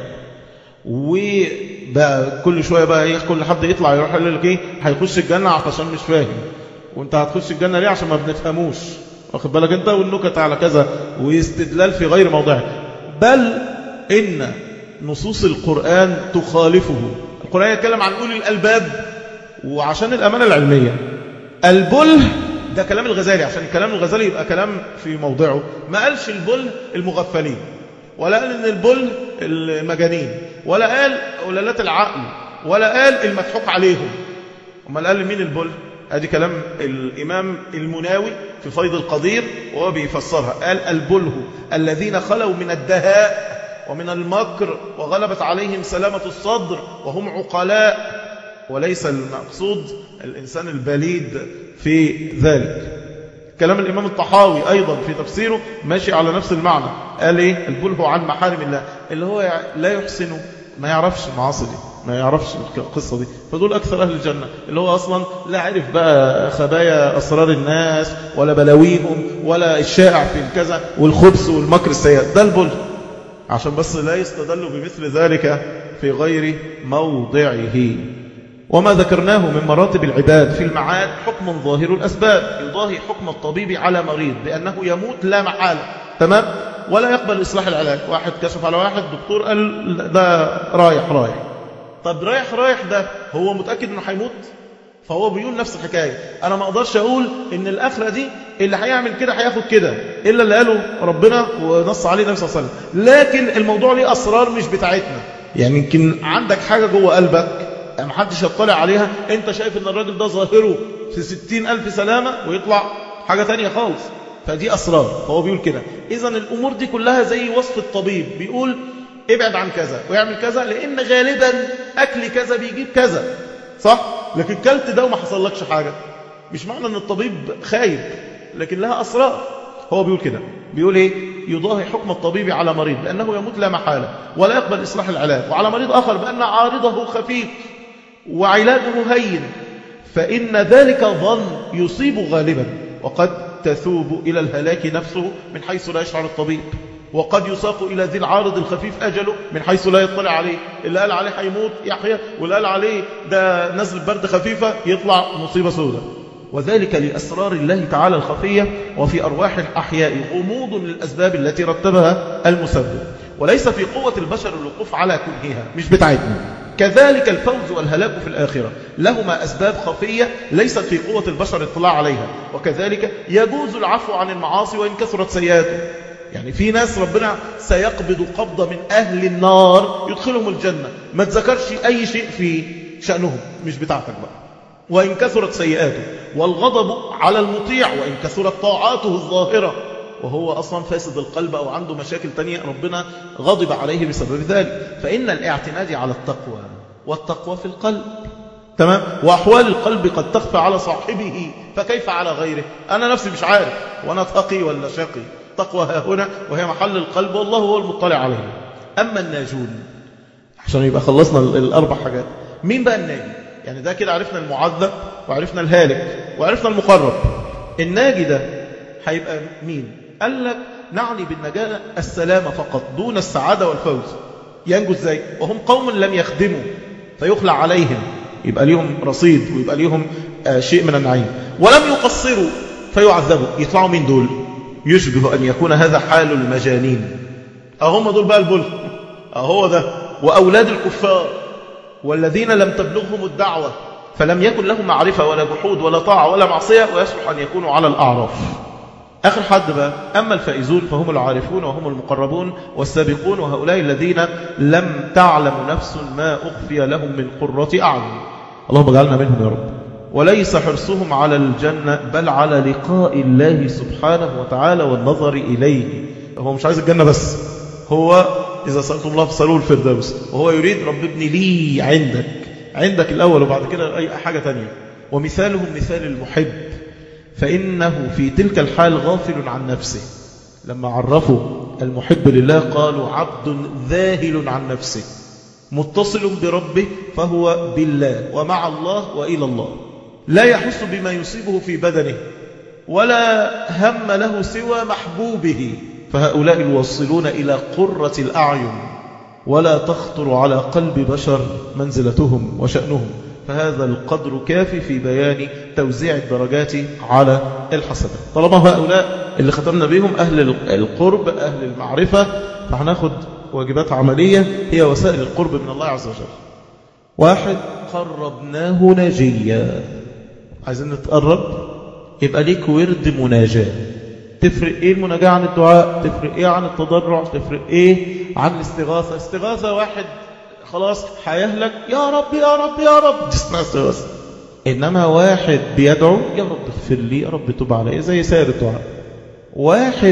وبقى كل شوية بقى إيه كل حد يطلع يروح يقول لك إيه هيخش الجنة عشان مش فاهم، وانت هتخش الجنة ليه؟ عشان ما بنفهموش، واخد بالك انت، والنكت على كذا، واستدلال في غير موضعه. بل إن نصوص القرآن تخالفه. القرآن يتكلم عن أولي الألباب، وعشان الأمانة العلمية البله ده كلام الغزالي، عشان الكلام الغزالي يبقى كلام في موضعه. ما قالش البله المغفلين، ولا قال إن البله المجانين، ولا قال أولالات العقل، ولا قال المضحوك عليهم. أما قال مين البله؟ ادي كلام الإمام المناوي في فيض القدير وهو بيفسرها. قال البله الذين خلوا من الدهاء ومن المكر وغلبت عليهم سلامة الصدر وهم عقلاء، وليس المقصود الإنسان البليد في ذلك. كلام الإمام الطحاوي أيضا في تفسيره ماشي على نفس المعنى. قال إيه؟ البله عن محارم الله، اللي هو لا يحسن، ما يعرفش المعاصي دي، ما يعرفش القصة دي، فدول أكثر أهل الجنة. اللي هو أصلا لا عرف بقى خبايا أسرار الناس ولا بلاويهم ولا الشائع في الكذا والخبث والمكر السيء، ده البله، عشان بس لا يستدل بمثل ذلك في غير موضعه. وما ذكرناه من مراتب العباد في المعاد حكم ظاهر الأسباب يضاهي حكم الطبيب على مريض بأنه يموت لا محالة، تمام، ولا يقبل إصلاح العلاج. واحد كشف على واحد، دكتور قال ده رايح رايح. طب رايح رايح ده هو متأكد انه هيموت؟ فهو بيقول نفس الحكاية. أنا ما أقدرش أقول إن الآخرة دي اللي هيعمل كده هياخد كده إلا اللي قاله ربنا ونص عليه النبي صلى الله عليه وسلم. لكن الموضوع ليه أسرار مش بتاعتنا. يعني يمكن عندك حاجة جوه قلبك محدش يطلع عليها، أنت شايف إن الراجل ده ظاهره في ستين ألف سلامة ويطلع حاجة تانية خالص، فدي أسرار. فهو بيقول كده. إذن الأمور دي كلها زي وصف الطبيب بيقول ابعد عن كذا ويعمل كذا، لأن غالبا أكل كذا بيجيب كذا، صح؟ لكن كلت ده وما حصلكش حاجة، مش معنى أن الطبيب خايب، لكن لها أسرار. هو بيقول كده، بيقول إيه؟ يضاهي حكم الطبيب على مريض بأنه يموت لا محالة ولا يقبل إصلاح العلاج، وعلى مريض آخر بأن عارضه خفيف وعلاجه هين، فإن ذلك ظن يصيب غالبا، وقد تثوب إلى الهلاك نفسه من حيث لا يشعر الطبيب، وقد يساق إلى ذي العارض الخفيف أجله من حيث لا يطلع عليه. اللي قال عليه هيموت يحيى، واللي قال عليه ده نزل برد خفيفة يطلع مصيبة سوداء. وذلك لأسرار الله تعالى الخفية وفي أرواح الأحياء غموض للأسباب التي رتبها المسبب، وليس في قوة البشر الوقوف على كنهها، مش بتاعتنا. كذلك الفوز والهلاك في الآخرة لهما أسباب خفية ليست في قوة البشر الاطلاع عليها، وكذلك يجوز العفو عن المعاصي وإن كثرت سيئاته. يعني في ناس ربنا سيقبض قبضة من أهل النار يدخلهم الجنة ما تذكرش أي شيء في شأنهم، مش بتاعتك بقى، وإن كثرت سيئاته. والغضب على المطيع وإن كثرت طاعاته الظاهرة، وهو أصلا فاسد القلب أو عنده مشاكل تانية ربنا غضب عليه بسبب ذلك. فإن الاعتماد على التقوى، والتقوى في القلب، تمام، وأحوال القلب قد تخفى على صاحبه فكيف على غيره. أنا نفسي مش عارف وأنا تقي ولا شقي. تقوى ها هنا وهي محل القلب والله هو المطلع عليه. أما الناجون، عشان يبقى خلصنا الأربع حاجات، مين بقى الناجي؟ يعني ده كده عرفنا المعذب وعرفنا الهالك وعرفنا المقرب. الناجي ده هيبقى مين؟ قال لك نعني بالنجاة السلامة فقط دون السعادة والفوز. ينجو ازاي؟ وهم قوم لم يخدموا فيخلع عليهم، يبقى ليهم رصيد ويبقى ليهم آه شيء من النعيم، ولم يقصروا فيعذبوا. يطلعوا من دول؟ يشبه أن يكون هذا حال المجانين. أهم دول بقى البل، أهو ده، وأولاد الكفار والذين لم تبلغهم الدعوة فلم يكن لهم معرفة ولا جحود ولا طاعة ولا معصية ويصلح أن يكونوا على الأعراف. آخر حد بقى، أما الفائزون فهم العارفون وهم المقربون والسابقون، وهؤلاء الذين لم تعلم نفس ما أخفي لهم من قرة أعين. اللهم اجعلنا منهم يا رب. وليس حرصهم على الجنة بل على لقاء الله سبحانه وتعالى والنظر إليه. هو مش عايز الجنة بس، هو إذا سألتم الله فسألوه الفردوس، وهو يريد رب ابني لي عندك، عندك الأول وبعد كده أي حاجة تانية. ومثالهم مثال المحب، فإنه في تلك الحال غافل عن نفسه. لما عرفوا المحب لله قالوا عبد ذاهل عن نفسه متصل بربه فهو بالله ومع الله وإلى الله، لا يحس بما يصيبه في بدنه ولا هم له سوى محبوبه. فهؤلاء يوصلون إلى قرة الأعين ولا تخطر على قلب بشر منزلتهم وشأنهم. فهذا القدر كافي في بيان توزيع الدرجات على الحسنات. طالما هؤلاء اللي ختمنا بهم أهل القرب أهل المعرفة، فهناخد واجبات عملية هي وسائل القرب من الله عز وجل. واحد، قربناه نجيا. عايزين نتقرب، يبقى ليك ورد مناجاة. تفرق ايه المناجاة عن الدعاء؟ تفرق ايه عن التضرع؟ تفرق ايه عن الاستغاثة؟ استغاثة واحد خلاص هيهلك، يا رب يا رب يا رب، دي اسمها استغاثة. انما واحد بيدعو يا رب اغفر لي، يا رب تب علي، زي سائر الدعاء. واحد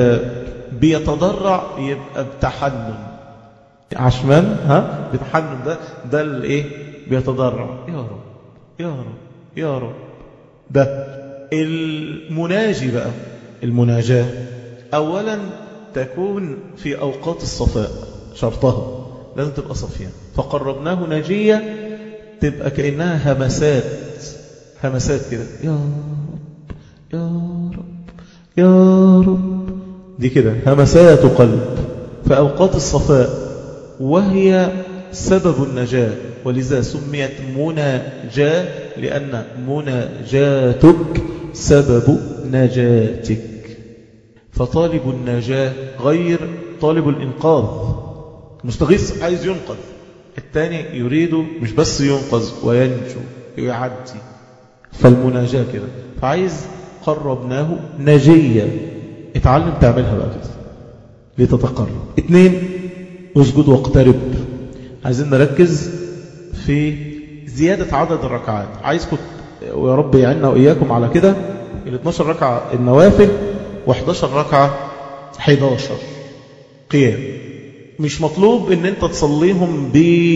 بيتضرع يبقى بتحنن، عشمان ها بتحنن، ده ده الايه؟ بيتضرع يا رب يا رب يا رب. ده المناجي بقى. المناجاة أولا تكون في أوقات الصفاء، شرطها لازم تبقى صفية. فقربناه نجية تبقى كأنها همسات، همسات كده، يا رب يا رب يا رب، دي كده همسات قلب في أوقات الصفاء، وهي سبب النجاة. ولذا سميت مناجاة، لأن مناجاتك سبب نجاتك. فطالب النجاة غير طالب الإنقاذ. مستغيث عايز ينقذ، الثاني يريد مش بس ينقذ وينجو ويعدي. فالمناجاة كده، فعايز قربناه نجيا، اتعلم تعملها بقى كده لتتقرب. اثنين، اسجد واقترب. عايزين نركز في زيادة عدد الركعات. عايزكم ويا رب يعيننا وإياكم على كده، ال اثناشر ركعة النوافل و11 ركعة حداشر قيام. مش مطلوب ان انت تصليهم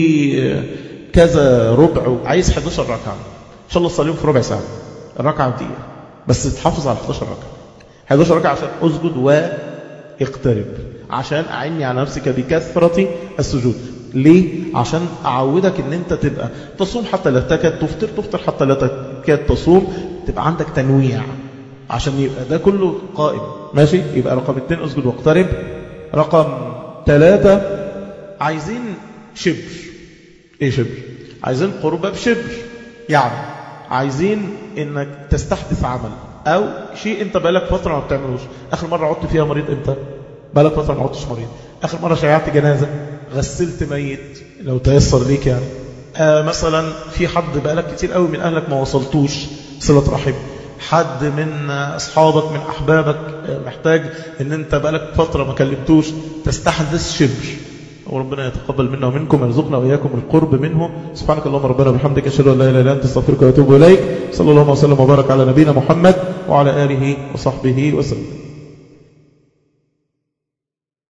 بكذا ربع، عايز حداشر ركعة ان شاء الله تصليهم في ربع ساعة، الركعة دقيقة بس تحافظ على حداشر ركعة. حداشر ركعة عشان اسجد واقترب، عشان اعني على نفسك بكثرة السجود. ليه؟ عشان أعودك ان انت تبقى تصوم حتى لا تكاد تفطر، تفطر حتى لا تكاد تصوم، تبقى عندك تنويع عشان يبقى ده كله قائم ماشي. يبقى رقم اتنين اسجد واقترب. رقم ثلاثة عايزين شبر. ايه شبر؟ عايزين قربة بشبر، يعني عايزين انك تستحدث عمل او شيء انت بقالك فترة ما بتعملوش. اخر مرة عدت فيها مريض امتى؟ بقالك فترة ما عدتش مريض. اخر مرة شيعت جنازة، غسلت ميت لو تيسر ليك يعني، آه مثلا في حد بقالك كتير قوي من أهلك ما وصلتوش صلة رحم، حد من أصحابك من أحبابك محتاج أن أنت بقالك فترة ما كلمتوش، تستحدث شبر، وربنا يتقبل منا ومنكم ويرزقنا وإياكم القرب منه. سبحانك اللهم ربنا وبحمدك، أشهد أن لا إله إلا أنت، أستغفرك وأتوب إليك. صلى الله وسلم وبارك على نبينا محمد وعلى آله وصحبه وسلم.